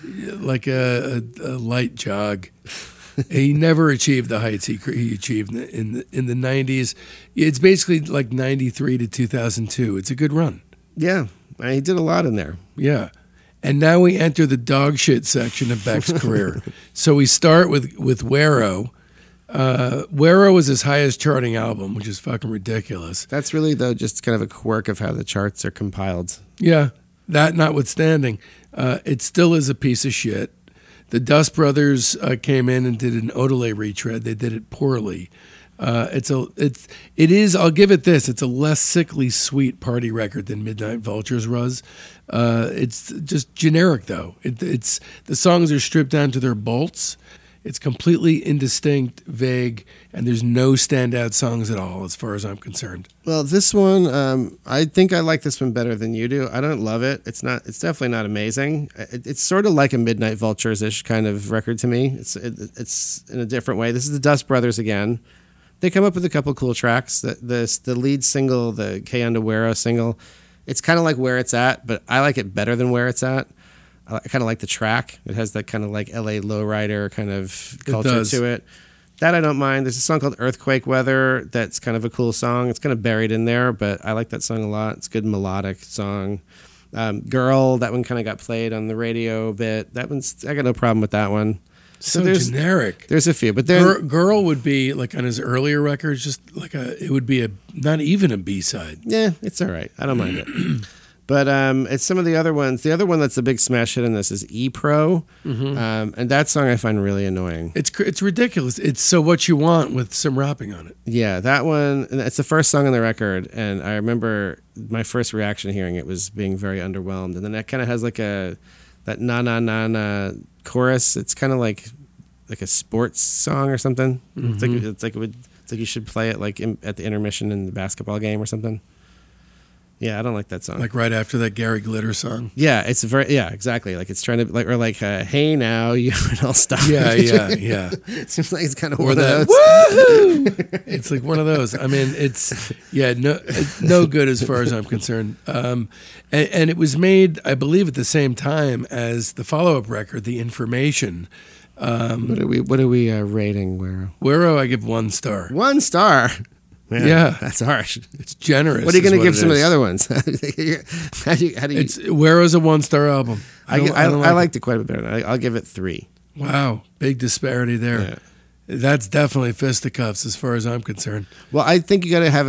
light jog. He never achieved the heights he achieved in the 90s. It's basically like 93 to 2002. It's a good run. Yeah, he did a lot in there. Yeah. And now we enter the dog shit section of Beck's career. So we start with Wero. Wero was his highest charting album, which is fucking ridiculous. That's really, though, just kind of a quirk of how the charts are compiled. Yeah, that notwithstanding, it still is a piece of shit. The Dust Brothers came in and did an Odelay retread. They did it poorly. It is. I'll give it this. It's a less sickly sweet party record than Midnight Vultures was. It's just generic though. It's the songs are stripped down to their bolts. It's completely indistinct, vague, and there's no standout songs at all, as far as I'm concerned. Well, this one, I think I like this one better than you do. I don't love it. It's definitely not amazing. It's sort of like a Midnight Vultures-ish kind of record to me. It's in a different way. This is the Dust Brothers again. They come up with a couple cool tracks. The lead single, the Que Anda Güero single, it's kind of like Where It's At, but I like it better than Where It's At. I kind of like the track. It has that kind of like LA lowrider kind of culture to it. That I don't mind. There's a song called Earthquake Weather that's kind of a cool song. It's kind of buried in there, but I like that song a lot. It's a good melodic song. Girl, that one kind of got played on the radio a bit. That one's, I got no problem with that one. So generic. There's a few, but then Girl would be like on his earlier records, just like it would be not even a B-side. Yeah, it's all right. I don't mind it. But it's some of the other ones. The other one that's a big smash hit in this is E-Pro. And that song I find really annoying. It's ridiculous. It's So What You Want with some rapping on it. Yeah, that one, it's the first song on the record. And I remember my first reaction hearing it was being very underwhelmed. And then it kind of has like that na-na-na-na chorus. It's kind of like a sports song or something. It's like you should play it like at the intermission in the basketball game or something. Yeah, I don't like that song. Like right after that Gary Glitter song. Yeah, exactly. Like it's trying to hey now you and I'll stop. Yeah. It seems like it's kind of one of those. Woohoo! It's like one of those. I mean, it's no good as far as I'm concerned. And it was made, I believe, at the same time as the follow-up record, The Information. What are we rating Güero? Güero, I give 1 star. 1 star. Man, yeah, that's harsh. It's generous. What are you going to give some of the other ones? how do you? Güero's a 1-star album. I liked it quite a bit better. I'll give it 3. Wow, big disparity there. Yeah. That's definitely fisticuffs as far as I'm concerned. Well, I think you got to have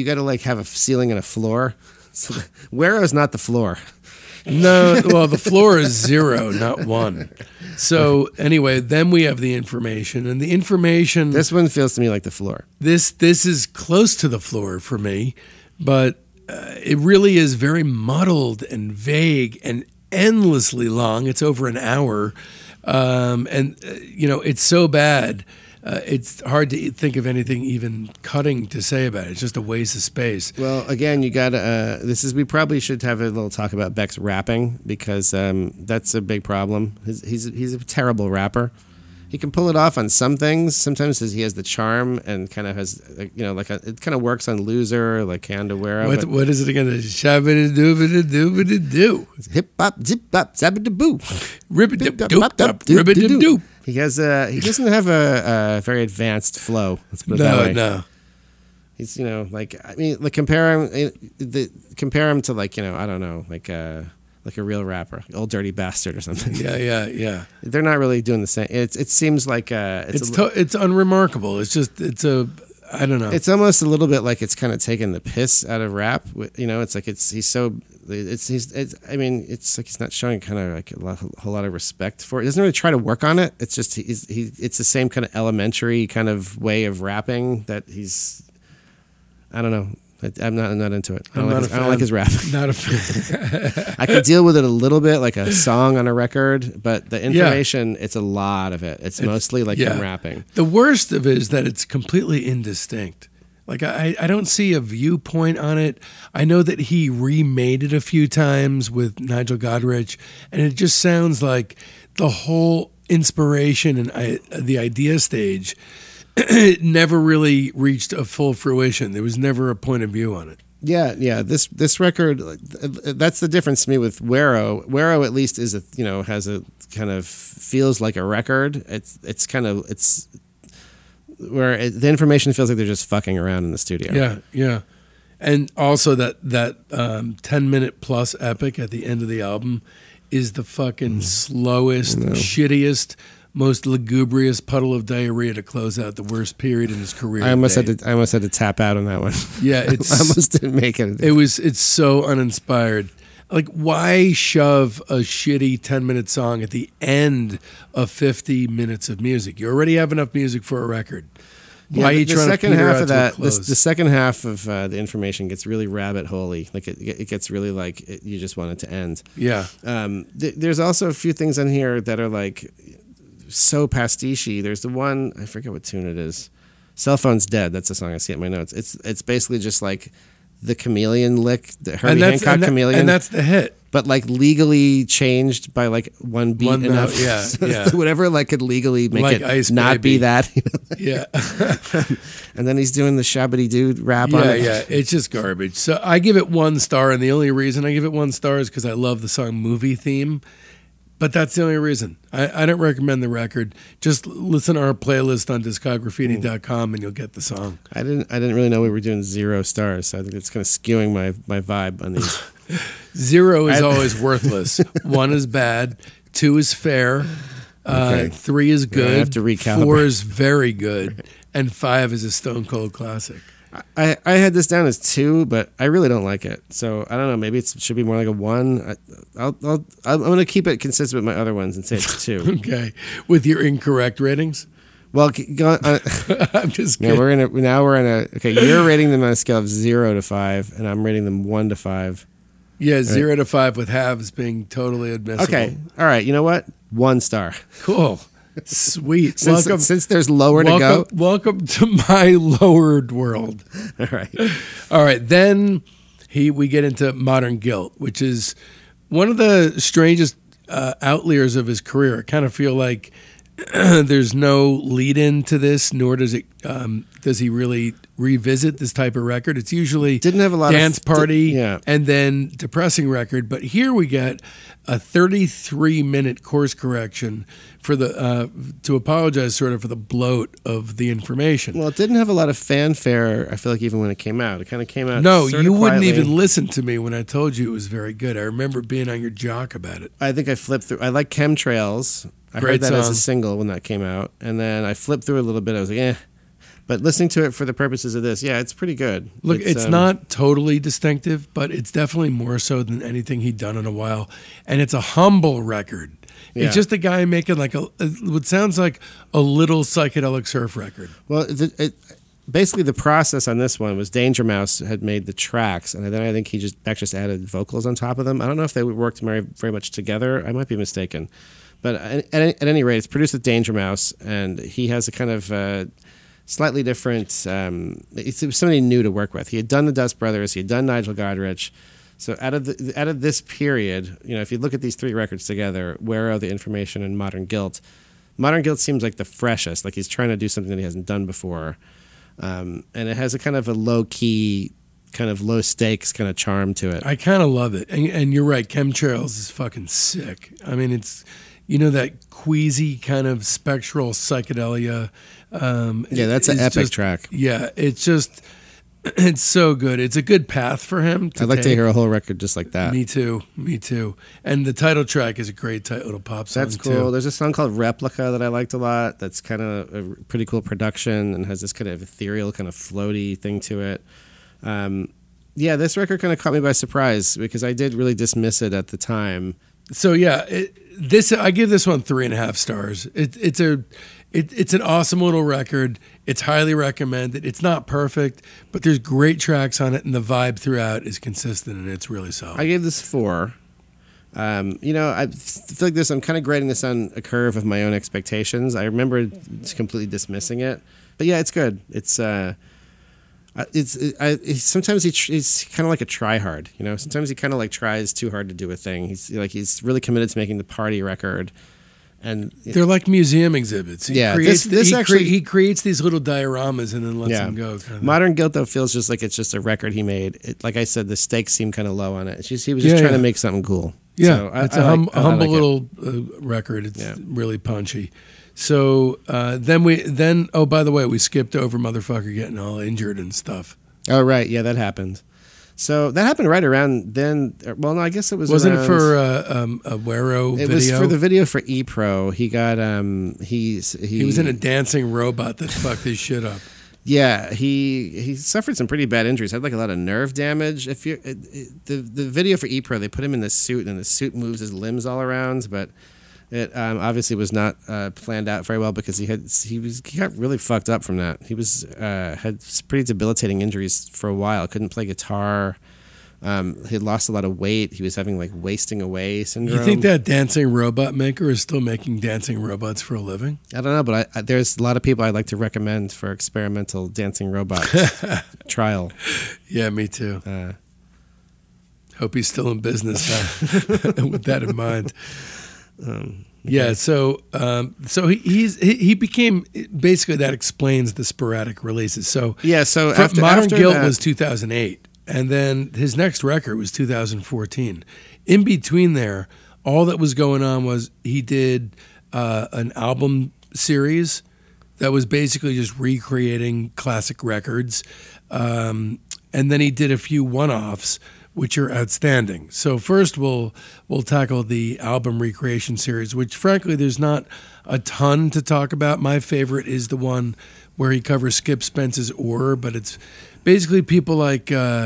a ceiling and a floor. So Güero's not the floor. No, well, the floor is 0, not 1. So anyway, then we have The Information, and The Information. This one feels to me like the floor. This is close to the floor for me, but it really is very muddled and vague and endlessly long. It's over an hour, it's so bad. It's hard to think of anything even cutting to say about it. It's just a waste of space. Well, again, you got to. We probably should have a little talk about Beck's rapping because that's a big problem. He's a terrible rapper. He can pull it off on some things. Sometimes he has the charm and kind of has, it kind of works on Loser, like Que Anda Güero. What is it again? Shabba-da-doo-ba-da-doo-ba-da-doo. Hip hop, zip hop, zabba-da-boo. Ribba-dip-doop-dop, ribba-dip-doop. He doesn't have a very advanced flow. Let's put it that way. No. He's compare him to I don't know, like a real rapper, Old Dirty Bastard or something. Yeah. They're not really doing the same. It seems like it's unremarkable. I don't know. It's almost a little bit like it's kind of taking the piss out of rap. It's like it's like he's not showing kind of like a whole lot of respect for it. He doesn't really try to work on it. It's just it's the same kind of elementary kind of way of rapping that he's. I don't know. I'm not into it. I don't like his rap. Not a fan. I can deal with it a little bit, like a song on a record, but The Information, it's a lot of it. It's mostly like him rapping. The worst of it is that it's completely indistinct. Like I don't see a viewpoint on it. I know that he remade it a few times with Nigel Godrich, and it just sounds like the whole inspiration and the idea stage it never really reached a full fruition. There was never a point of view on it. Yeah. This record, that's the difference to me with Güero. Güero at least is has a kind of feels like a record. It's where The Information feels like they're just fucking around in the studio. Yeah. And also that 10-minute plus epic at the end of the album is the fucking slowest, shittiest, most lugubrious puddle of diarrhea to close out the worst period in his career. I almost had to tap out on that one. Yeah, I almost didn't make it. It's so uninspired. Like, why shove a shitty 10-minute song at the end of 50 minutes of music? You already have enough music for a record. Why are you trying to peter out to a close? The second half of The Information gets really rabbit hole-y. Like it gets really like you just want it to end. Yeah. There's also a few things on here that are like so pastiche. There's the one, I forget what tune it is. Cell Phone's Dead. That's the song I see in my notes. It's basically just like the Chameleon lick, the Herbie Hancock Chameleon. And that's the hit. But like legally changed by like one beat One enough. note, yeah. Whatever like could legally make Like it Ice not Baby. be that. Yeah. And then he's doing the Shabby Dude rap on it. Yeah. It's just garbage. So I give it 1 star, and the only reason I give it 1 star is because I love the song Movie Theme. But that's the only reason. I don't recommend the record. Just listen to our playlist on discography.com and you'll get the song. I didn't really know we were doing 0 stars, so I think it's kind of skewing my vibe on these. 0 is always worthless. 1 is bad. 2 is fair. Okay. 3 is good. I have to recalibrate. 4 is very good. And 5 is a Stone Cold classic. I had this down as 2, but I really don't like it. So I don't know. Maybe it should be more like a 1. I'm going to keep it consistent with my other ones and say it's 2. Okay. With your incorrect ratings? Well, I'm just kidding. we're in a. Okay, you're rating them on a scale of 0 to 5, and I'm rating them 1 to 5. Yeah, 0 to 5 with halves being totally admissible. Okay, all right. You know what? 1 star. Cool. Sweet. Since there's lower to go. Welcome to my lowered world. All right. All right. Then we get into Modern Guilt, which is one of the strangest outliers of his career. I kind of feel like there's no lead in to this, nor does he really revisit this type of record. It's usually didn't have a lot dance of party yeah. and then depressing record. But here we get a 33-minute course correction for the to apologize sort of for the bloat of the information. Well, it didn't have a lot of fanfare. I feel like even when it came out, it kind of came out. No, sort you of wouldn't quietly. even listen to me when I told you it was very good. I remember being on your jock about it. I think I flipped through. I like Chemtrails. I Great heard that as song. a single when that came out, and then I flipped through a little bit. I was like, eh. But listening to it for the purposes of this, yeah, it's pretty good. Look, it's not totally distinctive, but it's definitely more so than anything he'd done in a while. And it's a humble record. Yeah. It's just a guy making like what sounds like a little psychedelic surf record. Well, basically the process on this one was Danger Mouse had made the tracks, and then I think Beck just added vocals on top of them. I don't know if they worked very much together. I might be mistaken. But at any rate, it's produced with Danger Mouse, and he has a kind of slightly different. It's somebody new to work with. He had done the Dust Brothers. He had done Nigel Godrich. So out of this period, if you look at these 3 records together, Where Are the Information and Modern Guilt seems like the freshest. Like he's trying to do something that he hasn't done before, and it has a kind of a low key, kind of low stakes kind of charm to it. I kind of love it. And you're right, Chemtrails is fucking sick. I mean, it's that queasy kind of spectral psychedelia. Yeah, that's an epic track. Yeah, it's so good. It's a good path for him. I'd like to hear a whole record just like that. Me too. And the title track is a great little pop song. That's cool. Too. There's a song called Replica that I liked a lot. That's kind of a pretty cool production and has this kind of ethereal, kind of floaty thing to it. Yeah, this record kind of caught me by surprise because I did really dismiss it at the time. So yeah, I give this one 3.5 stars. It's an awesome little record. It's highly recommended. It's not perfect, but there's great tracks on it, and the vibe throughout is consistent, and it's really solid. I gave this 4. I feel like I'm kind of grading this on a curve of my own expectations. I remember completely dismissing it, but yeah, it's good. Sometimes he's kind of like a try-hard, Sometimes he kind of like tries too hard to do a thing. He's really committed to making the party record, and they're like museum exhibits. He creates these little dioramas and then lets them go. Kind of Modern Guilt though feels just like it's just a record he made. Like I said, the stakes seem kind of low on it. He was just trying to make something cool. Yeah, so it's a humble little record. It's really punchy. So then oh, by the way, we skipped over motherfucker getting all injured and stuff. Oh right, yeah, that happened. So that happened right around then. Well, no, I guess it was. Wasn't around, it for a Wero video? It was for the video for E-Pro. He got he was in a dancing robot that fucked his shit up. Yeah, he suffered some pretty bad injuries. Had like a lot of nerve damage. If you the video for E-Pro, they put him in this suit, and the suit moves his limbs all around, but it obviously was not planned out very well because he got really fucked up from that. He had pretty debilitating injuries for a while. Couldn't play guitar. He had lost a lot of weight. He was having like wasting away syndrome. You think that dancing robot maker is still making dancing robots for a living? I don't know, but there's a lot of people I'd like to recommend for experimental dancing robot trial. Yeah, me too. Hope he's still in business now, with that in mind. Yeah, so he became basically, that explains the sporadic releases. So yeah, so after Modern Guilt that, was 2008, and then his next record was 2014. In between there, all that was going on was he did an album series that was basically just recreating classic records, and then he did a few one-offs, which are outstanding. So first we'll tackle the album recreation series, which frankly there's not a ton to talk about. My favorite is the one where he covers Skip Spence's Oar, but it's basically people like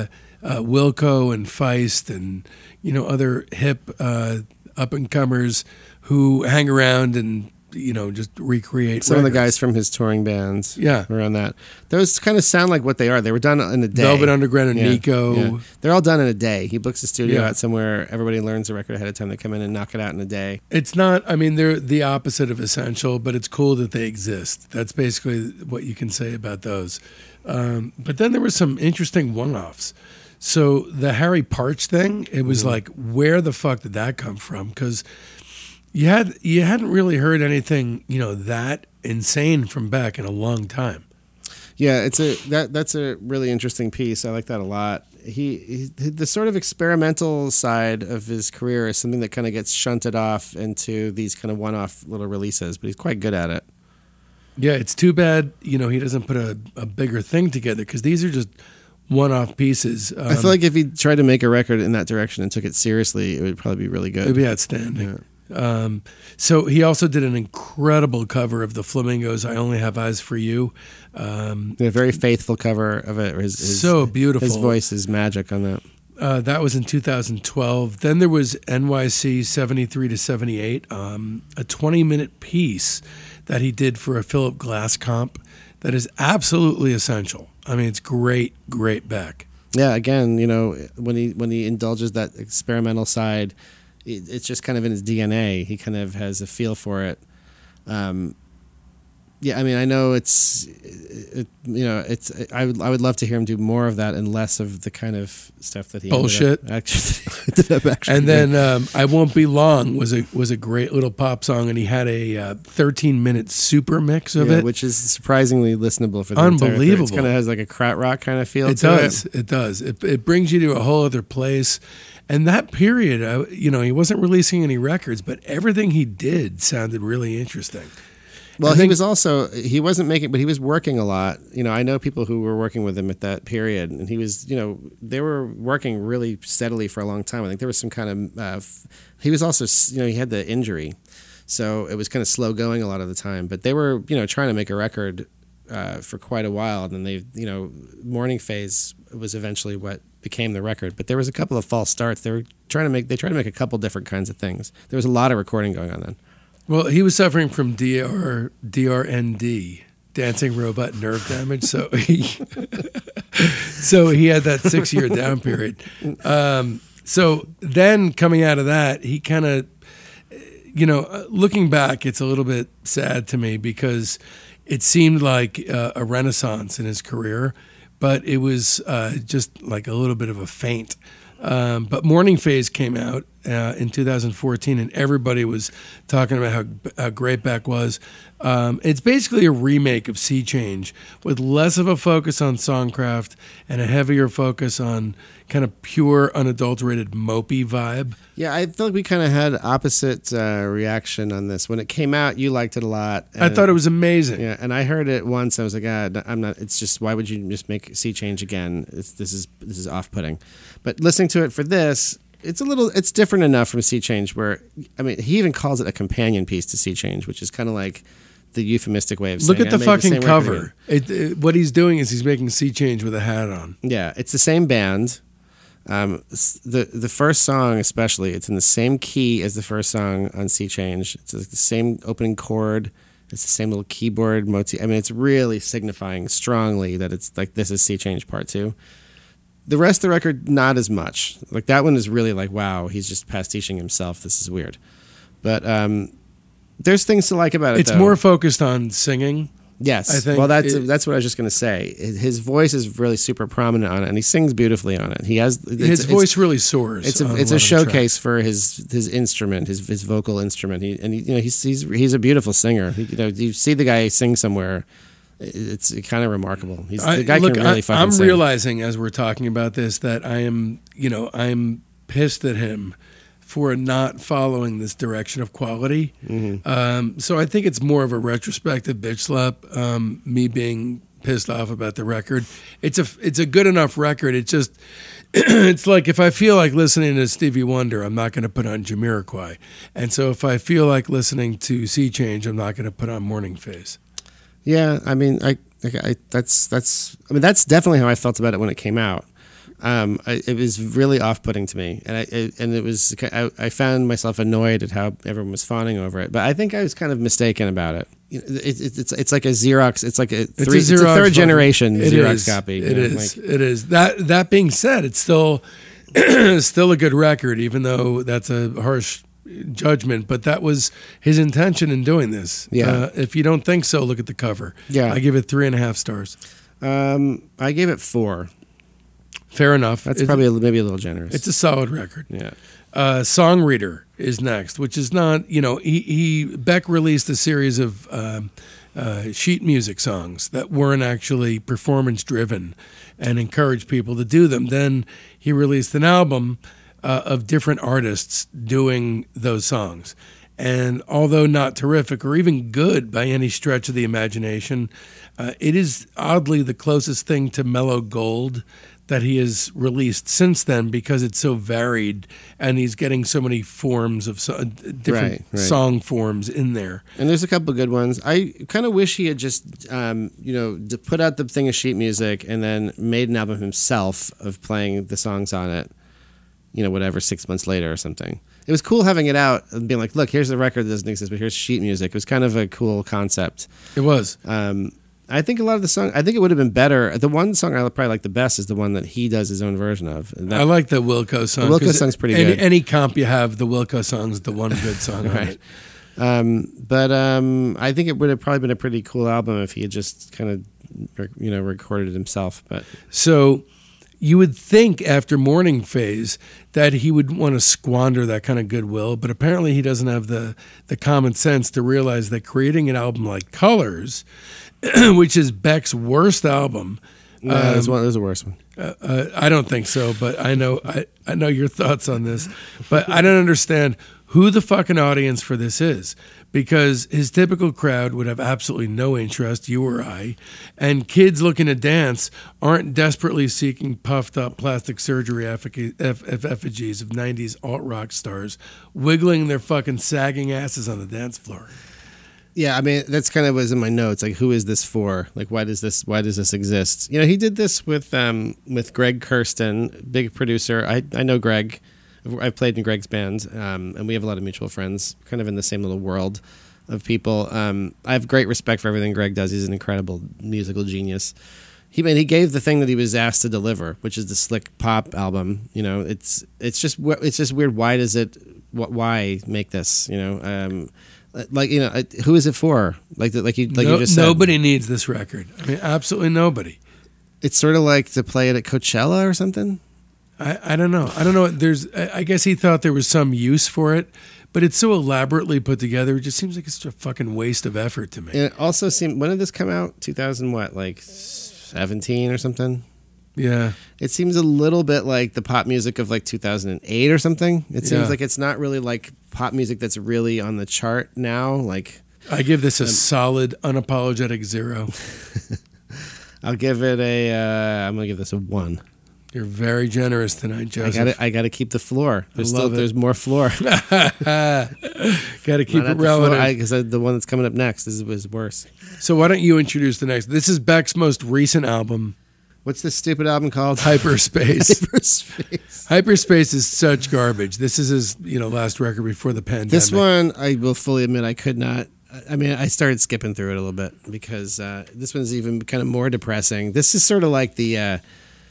Wilco and Feist and other hip up-and-comers who hang around and just recreate some records. of the guys from his touring bands. Yeah. Around that. Those kind of sound like what they are. They were done in a day. Velvet Underground and Yeah, Nico. yeah. They're all done in a day. He books a studio Yeah. out somewhere. Everybody learns the record ahead of time. They come in and knock it out in a day. It's not, they're the opposite of essential, but it's cool that they exist. That's basically what you can say about those. But then there were some interesting one-offs. So the Harry Parch thing, it was like, where the fuck did that come from? Because you hadn't really heard anything, that insane from Beck in a long time. Yeah, that's a really interesting piece. I like that a lot. He the sort of experimental side of his career is something that kind of gets shunted off into these kind of one-off little releases, but he's quite good at it. Yeah, it's too bad, he doesn't put a bigger thing together, because these are just one-off pieces. I feel like if he tried to make a record in that direction and took it seriously, it would probably be really good. It'd be outstanding. Yeah. So he also did an incredible cover of the Flamingos' "I Only Have Eyes for You." A very faithful cover of it. So beautiful. His voice is magic on that. That was in 2012. Then there was NYC 73 to 78, a 20-minute piece that he did for a Philip Glass comp that is absolutely essential. It's great, great Beck. Yeah, again, when he indulges that experimental side, it's just kind of in his DNA. He kind of has a feel for it. Yeah, I know I would love to hear him do more of that and less of the kind of stuff that he bullshit. Ended up actually and then "I Won't Be Long" was a great little pop song, and he had a 13-minute super mix of it, which is surpringly listenable for the unbelievable. It kind of has like a krautrock rock kind of feel. It does. It does. It brings you to a whole other place. And that period, he wasn't releasing any records, but everything he did sounded really interesting. Well, he wasn't making, but he was working a lot. I know people who were working with him at that period, and he was, they were working really steadily for a long time. I think there was some kind of, he was also, he had the injury, so it was kind of slow going a lot of the time. But they were, trying to make a record for quite a while, and then Morning Phase was eventually what became the record. But there was a couple of false starts. They tried to make a couple different kinds of things. There was a lot of recording going on then. Well, he was suffering from DRND, dancing robot nerve damage, so he had that 6-year down period. So then coming out of that, he kind of, looking back, it's a little bit sad to me because it seemed like a renaissance in his career, but it was just like a little bit of a feint. But Morning Phase came out in 2014, and everybody was talking about how great Beck was. It's basically a remake of Sea Change with less of a focus on songcraft and a heavier focus on kind of pure, unadulterated, mopey vibe. Yeah, I feel like we kind of had opposite reaction on this. When it came out, you liked it a lot. I thought it was amazing. Yeah, and I heard it once. I was like, I'm not. It's just, why would you just make Sea Change again? This is off-putting. But listening to it for this, it's different enough from Sea Change where, he even calls it a companion piece to Sea Change, which is kind of like the euphemistic way of saying, look at the fucking cover. What he's doing is he's making Sea Change with a hat on. Yeah, it's the same band. The first song especially, it's in the same key as the first song on Sea Change. It's like the same opening chord. It's the same little keyboard motif. It's really signifying strongly that it's like, this is Sea Change Part 2. The rest of the record, not as much. Like that one is really like, wow, he's just pastiching himself. This is weird. But there's things to like about it. It's more focused on singing. Yes. I think well, that's what I was just going to say. His voice is really super prominent on it, and he sings beautifully on it. He has his voice really soars. It's a showcase for his instrument, his vocal instrument. He's a beautiful singer. You see the guy sing somewhere. It's kind of remarkable. The guy can really fucking sing. I'm realizing as we're talking about this that I'm pissed at him for not following this direction of quality. Mm-hmm. So I think it's more of a retrospective bitch slap. Me being pissed off about the record. It's a good enough record. It's just it's like if I feel like listening to Stevie Wonder, I'm not going to put on Jamiroquai, and so if I feel like listening to Sea Change, I'm not going to put on Morning Phase. Yeah, I mean, that's definitely how I felt about it when it came out. It was really off-putting to me, and I found myself annoyed at how everyone was fawning over it. But I think I was kind of mistaken about it. It's like a Xerox. It's like it's a third generation Xerox copy. It is. That being said, it's still still a good record, even though that's a harsh judgment. But that was his intention in doing this. Yeah. If you don't think so, look at the cover. Yeah. I give it 3.5 stars. I gave it 4. Fair enough. That's probably maybe a little generous. It's a solid record. Yeah. Song Reader is next, which is not, Beck released a series of sheet music songs that weren't actually performance driven and encouraged people to do them. Then he released an album of different artists doing those songs. And although not terrific or even good by any stretch of the imagination, it is oddly the closest thing to mellow gold that he has released since then, because it's so varied and he's getting so many forms of different song forms in there. And there's a couple of good ones. I kind of wish he had just, put out the thing of sheet music and then made an album himself of playing the songs on it, 6 months later or something. It was cool having it out and being like, look, here's the record that doesn't exist, but here's sheet music. It was kind of a cool concept. It was. I think a lot of the songs, I think it would have been better. The one song I probably like the best is the one that he does his own version of. I like the Wilco song. The Wilco song's pretty good. Any comp you have, the Wilco song's the one good song right. on it. But I think it would have probably been a pretty cool album if he had just kind of, recorded it himself. But so you would think after Morning Phase that he would want to squander that kind of goodwill, but apparently he doesn't have the common sense to realize that creating an album like Colors, which is Beck's worst album. There's a worse one. I don't think so, but I know your thoughts on this. But I don't understand who the fucking audience for this is, because his typical crowd would have absolutely no interest, you or I, and kids looking to dance aren't desperately seeking puffed up plastic surgery effigies of 90s alt-rock stars wiggling their fucking sagging asses on the dance floor. Yeah, I mean, that's kind of was in my notes. Like, who is this for? Like, why does this exist? He did this with Greg Kurstin, big producer. I know Greg. I've played in Greg's band, and we have a lot of mutual friends, kind of in the same little world of people. I have great respect for everything Greg does. He's an incredible musical genius. He gave the thing that he was asked to deliver, which is the slick pop album. It's just weird. Why make this? Who is it for? You just said. Nobody needs this record. I mean, absolutely nobody. It's sort of like to play it at Coachella or something. I don't know. I guess he thought there was some use for it, but it's so elaborately put together. It just seems like it's a fucking waste of effort to me. And it also seemed, when did this come out? 2000 what? 17 or something? Yeah. It seems a little bit like the pop music of 2008 or something. It seems like it's not really like pop music that's really on the chart now. I give this a solid, unapologetic 0. I'll give it I'm gonna give this a 1. You're very generous tonight, Joseph. I gotta keep the floor. There's more floor. Gotta keep it relevant. Because the one that's coming up next is worse. So why don't you introduce the next? This is Beck's most recent album. What's this stupid album called? Hyperspace. Hyperspace. Hyperspace is such garbage. This is his last record before the pandemic. This one, I will fully admit, I could not. I mean, I started skipping through it a little bit because this one's even kind of more depressing. This is sort of like the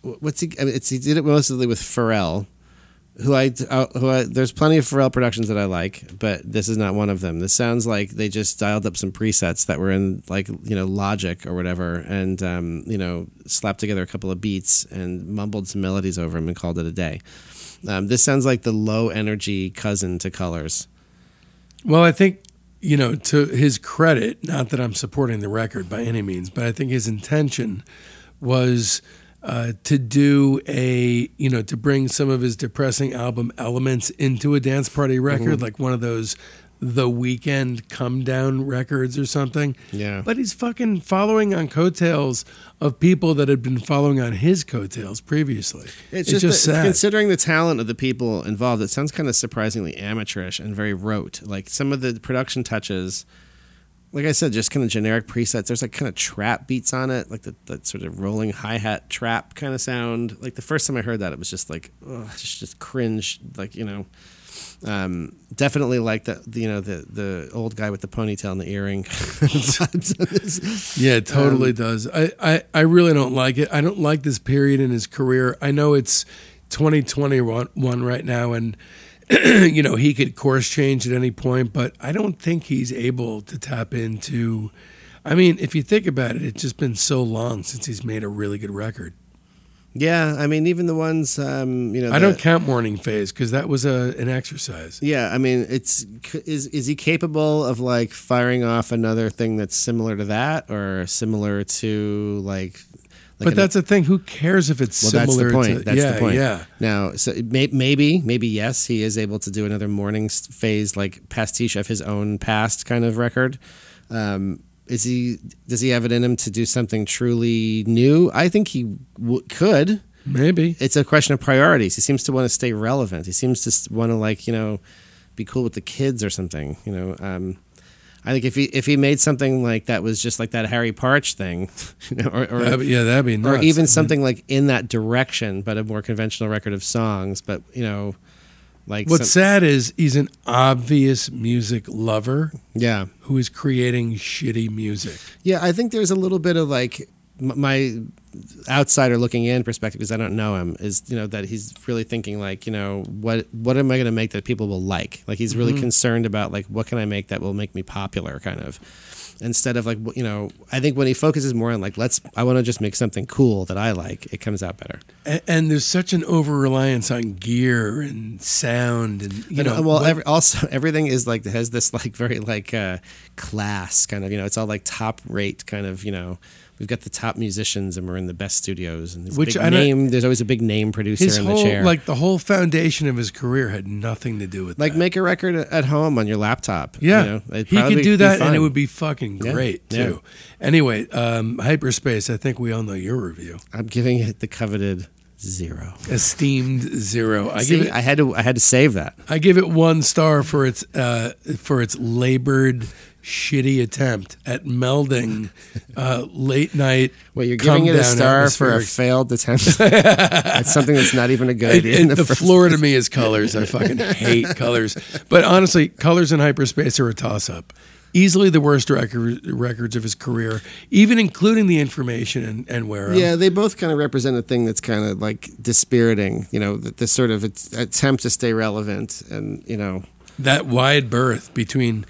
what's he? I mean, he did it mostly with Pharrell, who I there's plenty of Pharrell productions that I like, but this is not one of them. This sounds like they just dialed up some presets that were in like Logic or whatever, and slapped together a couple of beats and mumbled some melodies over them and called it a day. This sounds like the low energy cousin to Colors. Well, I think, to his credit, not that I'm supporting the record by any means, but I think his intention was to do to bring some of his depressing album elements into a dance party record, like one of those The Weeknd come down records or something. Yeah. But he's fucking following on coattails of people that had been following on his coattails previously. It's just sad. Considering the talent of the people involved, it sounds kind of surprisingly amateurish and very rote. Like some of the production touches, like I said, just kind of generic presets. There's like kind of trap beats on it, like that sort of rolling hi-hat trap kind of sound. Like the first time I heard that, it was just like, just cringe, like, definitely like the old guy with the ponytail and the earring. Yeah, it totally does. I really don't like it. I don't like this period in his career. I know it's 2021 right now, and he could course change at any point, but I don't think he's able to tap into. I mean, if you think about it, it's just been so long since he's made a really good record. Yeah, I mean, even the ones, I don't count Morning Phase because that was an exercise. Yeah, I mean, is he capable of like firing off another thing that's similar to that or similar to like? But that's the thing. Who cares if it's similar? That's the point. That's the point. Yeah. Now, so maybe yes, he is able to do another Morning Phase like pastiche of his own past kind of record. Does he have it in him to do something truly new? I think he could. Maybe. It's a question of priorities. He seems to want to stay relevant. He seems to want to be cool with the kids or something. I think if he made something like that was just like that Harry Parch thing, that'd be nuts. Or even something like in that direction, but a more conventional record of songs. But what's sad is he's an obvious music lover. Yeah, who is creating shitty music. Yeah, I think there's a little bit of like my outsider looking in perspective, because I don't know him, is that he's really thinking like what am I going to make that people will like? Like he's really concerned about like what can I make that will make me popular, kind of. Instead of like I think when he focuses more on like I want to just make something cool that I like, it comes out better. And there's such an over reliance on gear and sound and everything is like has this like very like class kind of it's all like top rate kind of we've got the top musicians and we're in the best studios and there's always a big name producer in the chair. Like the whole foundation of his career had nothing to do with like that. make a record at home on your laptop. Yeah, he could do that and it would be fucking great too. Anyway, Hyperspace, I think we all know your review. I'm giving it the coveted 0. Esteemed 0. I had to save that. I give it 1 star for its labored shitty attempt at melding late night. Well, you're giving it a star for a failed attempt. That's something that's not even a good idea. The floor to me is Colors. I fucking hate Colors. But honestly, Colors and Hyperspace are a toss-up. Easily the worst records of his career, even including The Information and Where. Yeah, they both kind of represent a thing that's kind of like dispiriting, the sort of attempt to stay relevant and, that wide berth between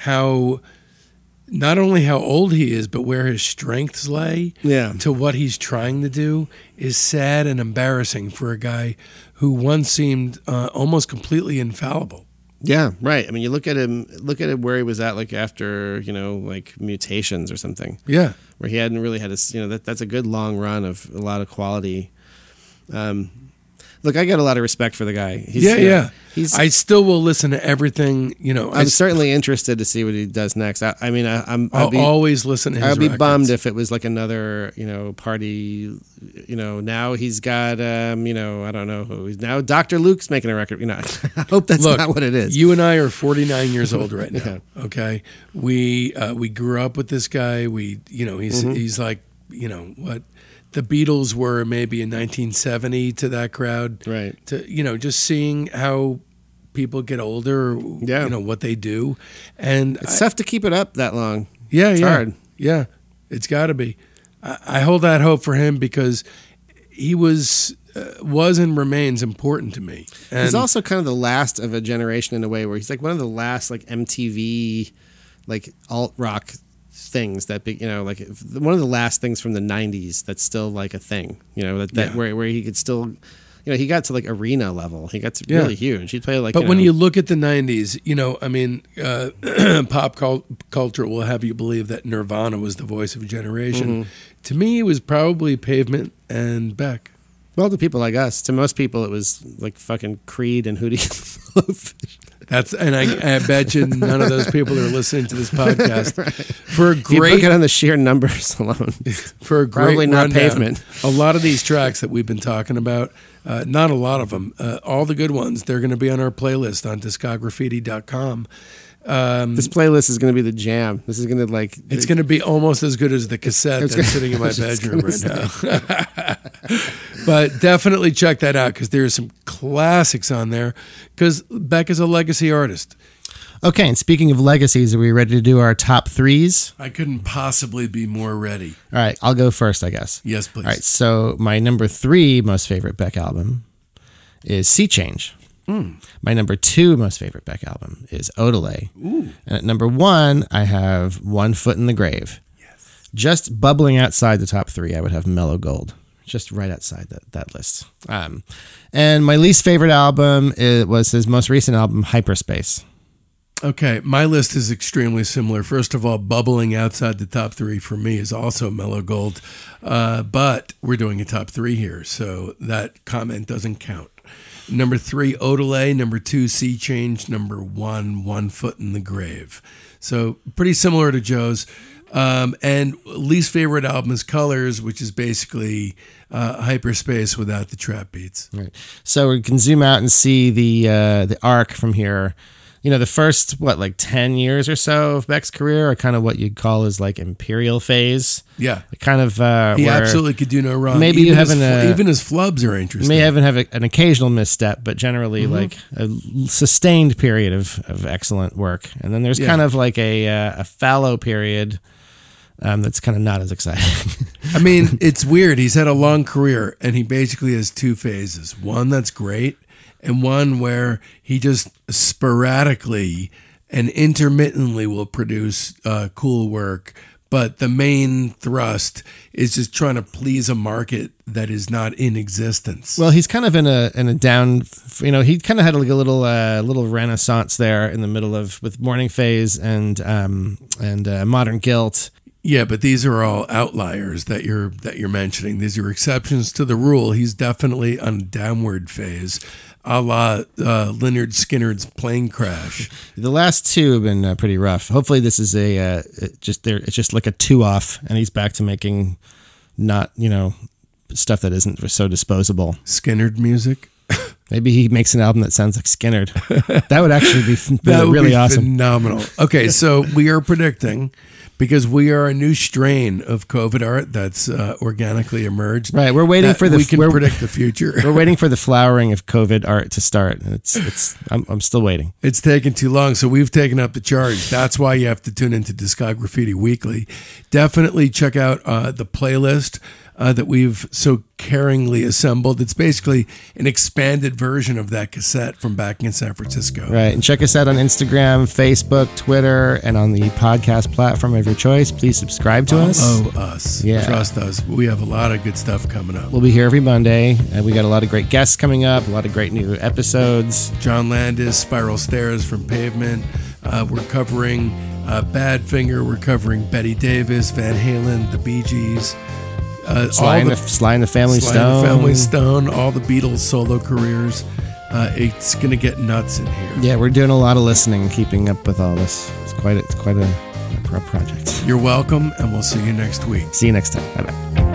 not only how old he is, but where his strengths lay to what he's trying to do is sad and embarrassing for a guy who once seemed almost completely infallible. Yeah, right. I mean, you look at him where he was at, like after, like Mutations or something. Yeah. Where he hadn't really had that's a good long run of a lot of quality. Look, I got a lot of respect for the guy. I still will listen to everything. I'm certainly interested to see what he does next. I'll always listen to his I'd be records. bummed if it was like another, party. Now he's got, I don't know who. Now Dr. Luke's making a record. I hope that's not what it is. You and I are 49 years old right now. Yeah. Okay, we grew up with this guy. He's like, what the Beatles were maybe in 1970 to that crowd. Right. To just seeing how people get older, what they do, and it's tough to keep it up that long. Yeah, it's hard. Yeah, it's got to be. I hold that hope for him because he was and remains important to me. And he's also kind of the last of a generation in a way where he's like one of the last like MTV like alt rock things that big, like one of the last things from the 90s that's still like a thing, where he could still, he got to like arena level. He got to really huge. He'd play like. But when you look at the 90s, pop culture will have you believe that Nirvana was the voice of a generation. Mm-hmm. To me, it was probably Pavement and Beck. Well, to people like us, to most people, it was like fucking Creed and Hootie. I bet you none of those people are listening to this podcast. Right. For a great, you look on the sheer numbers alone. For a great probably not rundown, Pavement. A lot of these tracks that we've been talking about, not a lot of them, all the good ones, they're going to be on our playlist on discography.com. This playlist is going to be the jam. This is going to like. It's going to be almost as good as the cassette that's sitting in my bedroom right now. But definitely check that out because there's some classics on there. Because Beck is a legacy artist. Okay, and speaking of legacies, are we ready to do our top threes? I couldn't possibly be more ready. All right, I'll go first, I guess. Yes, please. All right, so my number 3 most favorite Beck album is Sea Change. My number 2 most favorite Beck album is Odelay. Ooh. And at number 1, I have One Foot in the Grave. Yes. Just bubbling outside the top 3, I would have Mellow Gold. Just right outside that list. And my least favorite album was his most recent album, Hyperspace. Okay, my list is extremely similar. First of all, bubbling outside the top 3 for me is also Mellow Gold. But we're doing a top 3 here, so that comment doesn't count. Number 3, Odelay. Number 2, Sea Change. Number 1, One Foot in the Grave. So pretty similar to Joe's. And least favorite album is Colors, which is basically Hyperspace without the trap beats. Right. So we can zoom out and see the arc from here. The first, 10 years or so of Beck's career are kind of what you'd call his like imperial phase. Yeah. Kind of he absolutely could do no wrong. Maybe even his flubs are interesting. May even have an occasional misstep, but generally like a sustained period of excellent work. And then there's kind of like a fallow period that's kind of not as exciting. I mean, it's weird. He's had a long career, and he basically has 2 phases. One that's great, and one where he just sporadically and intermittently will produce cool work. But the main thrust is just trying to please a market that is not in existence. Well, he's kind of in a down. He kind of had like a little renaissance there in the middle of with Morning Phase and Modern Guilt. Yeah, but these are all outliers that you're mentioning. These are exceptions to the rule. He's definitely on a downward phase, a la Lynyrd Skynyrd's Plane Crash. The last 2 have been pretty rough. Hopefully, this is it's just like a 2 off, and he's back to making not stuff that isn't so disposable. Skynyrd music. Maybe he makes an album that sounds like Skynyrd. That would actually be really awesome. Phenomenal. Okay, so we are predicting. Because we are a new strain of COVID art that's organically emerged. Right, we're waiting for we can predict the future. We're waiting for the flowering of COVID art to start. I'm still waiting. It's taken too long, so we've taken up the charge. That's why you have to tune into Discography Weekly. Definitely check out the playlist that we've so caringly assembled. It's basically an expanded version of that cassette from back in San Francisco. Right, and check us out on Instagram, Facebook, Twitter, and on the podcast platform of your choice. Please subscribe to us. Oh, us. Yeah. Trust us. We have a lot of good stuff coming up. We'll be here every Monday, and we got a lot of great guests coming up, a lot of great new episodes. John Landis, Spiral Stairs from Pavement. We're covering Badfinger. We're covering Betty Davis, Van Halen, the Bee Gees. Sly and the Family Stone, all the Beatles solo careers. It's going to get nuts in here. Yeah, we're doing a lot of listening, keeping up with all this. It's quite a project. You're welcome, and we'll see you next week. See you next time. Bye-bye.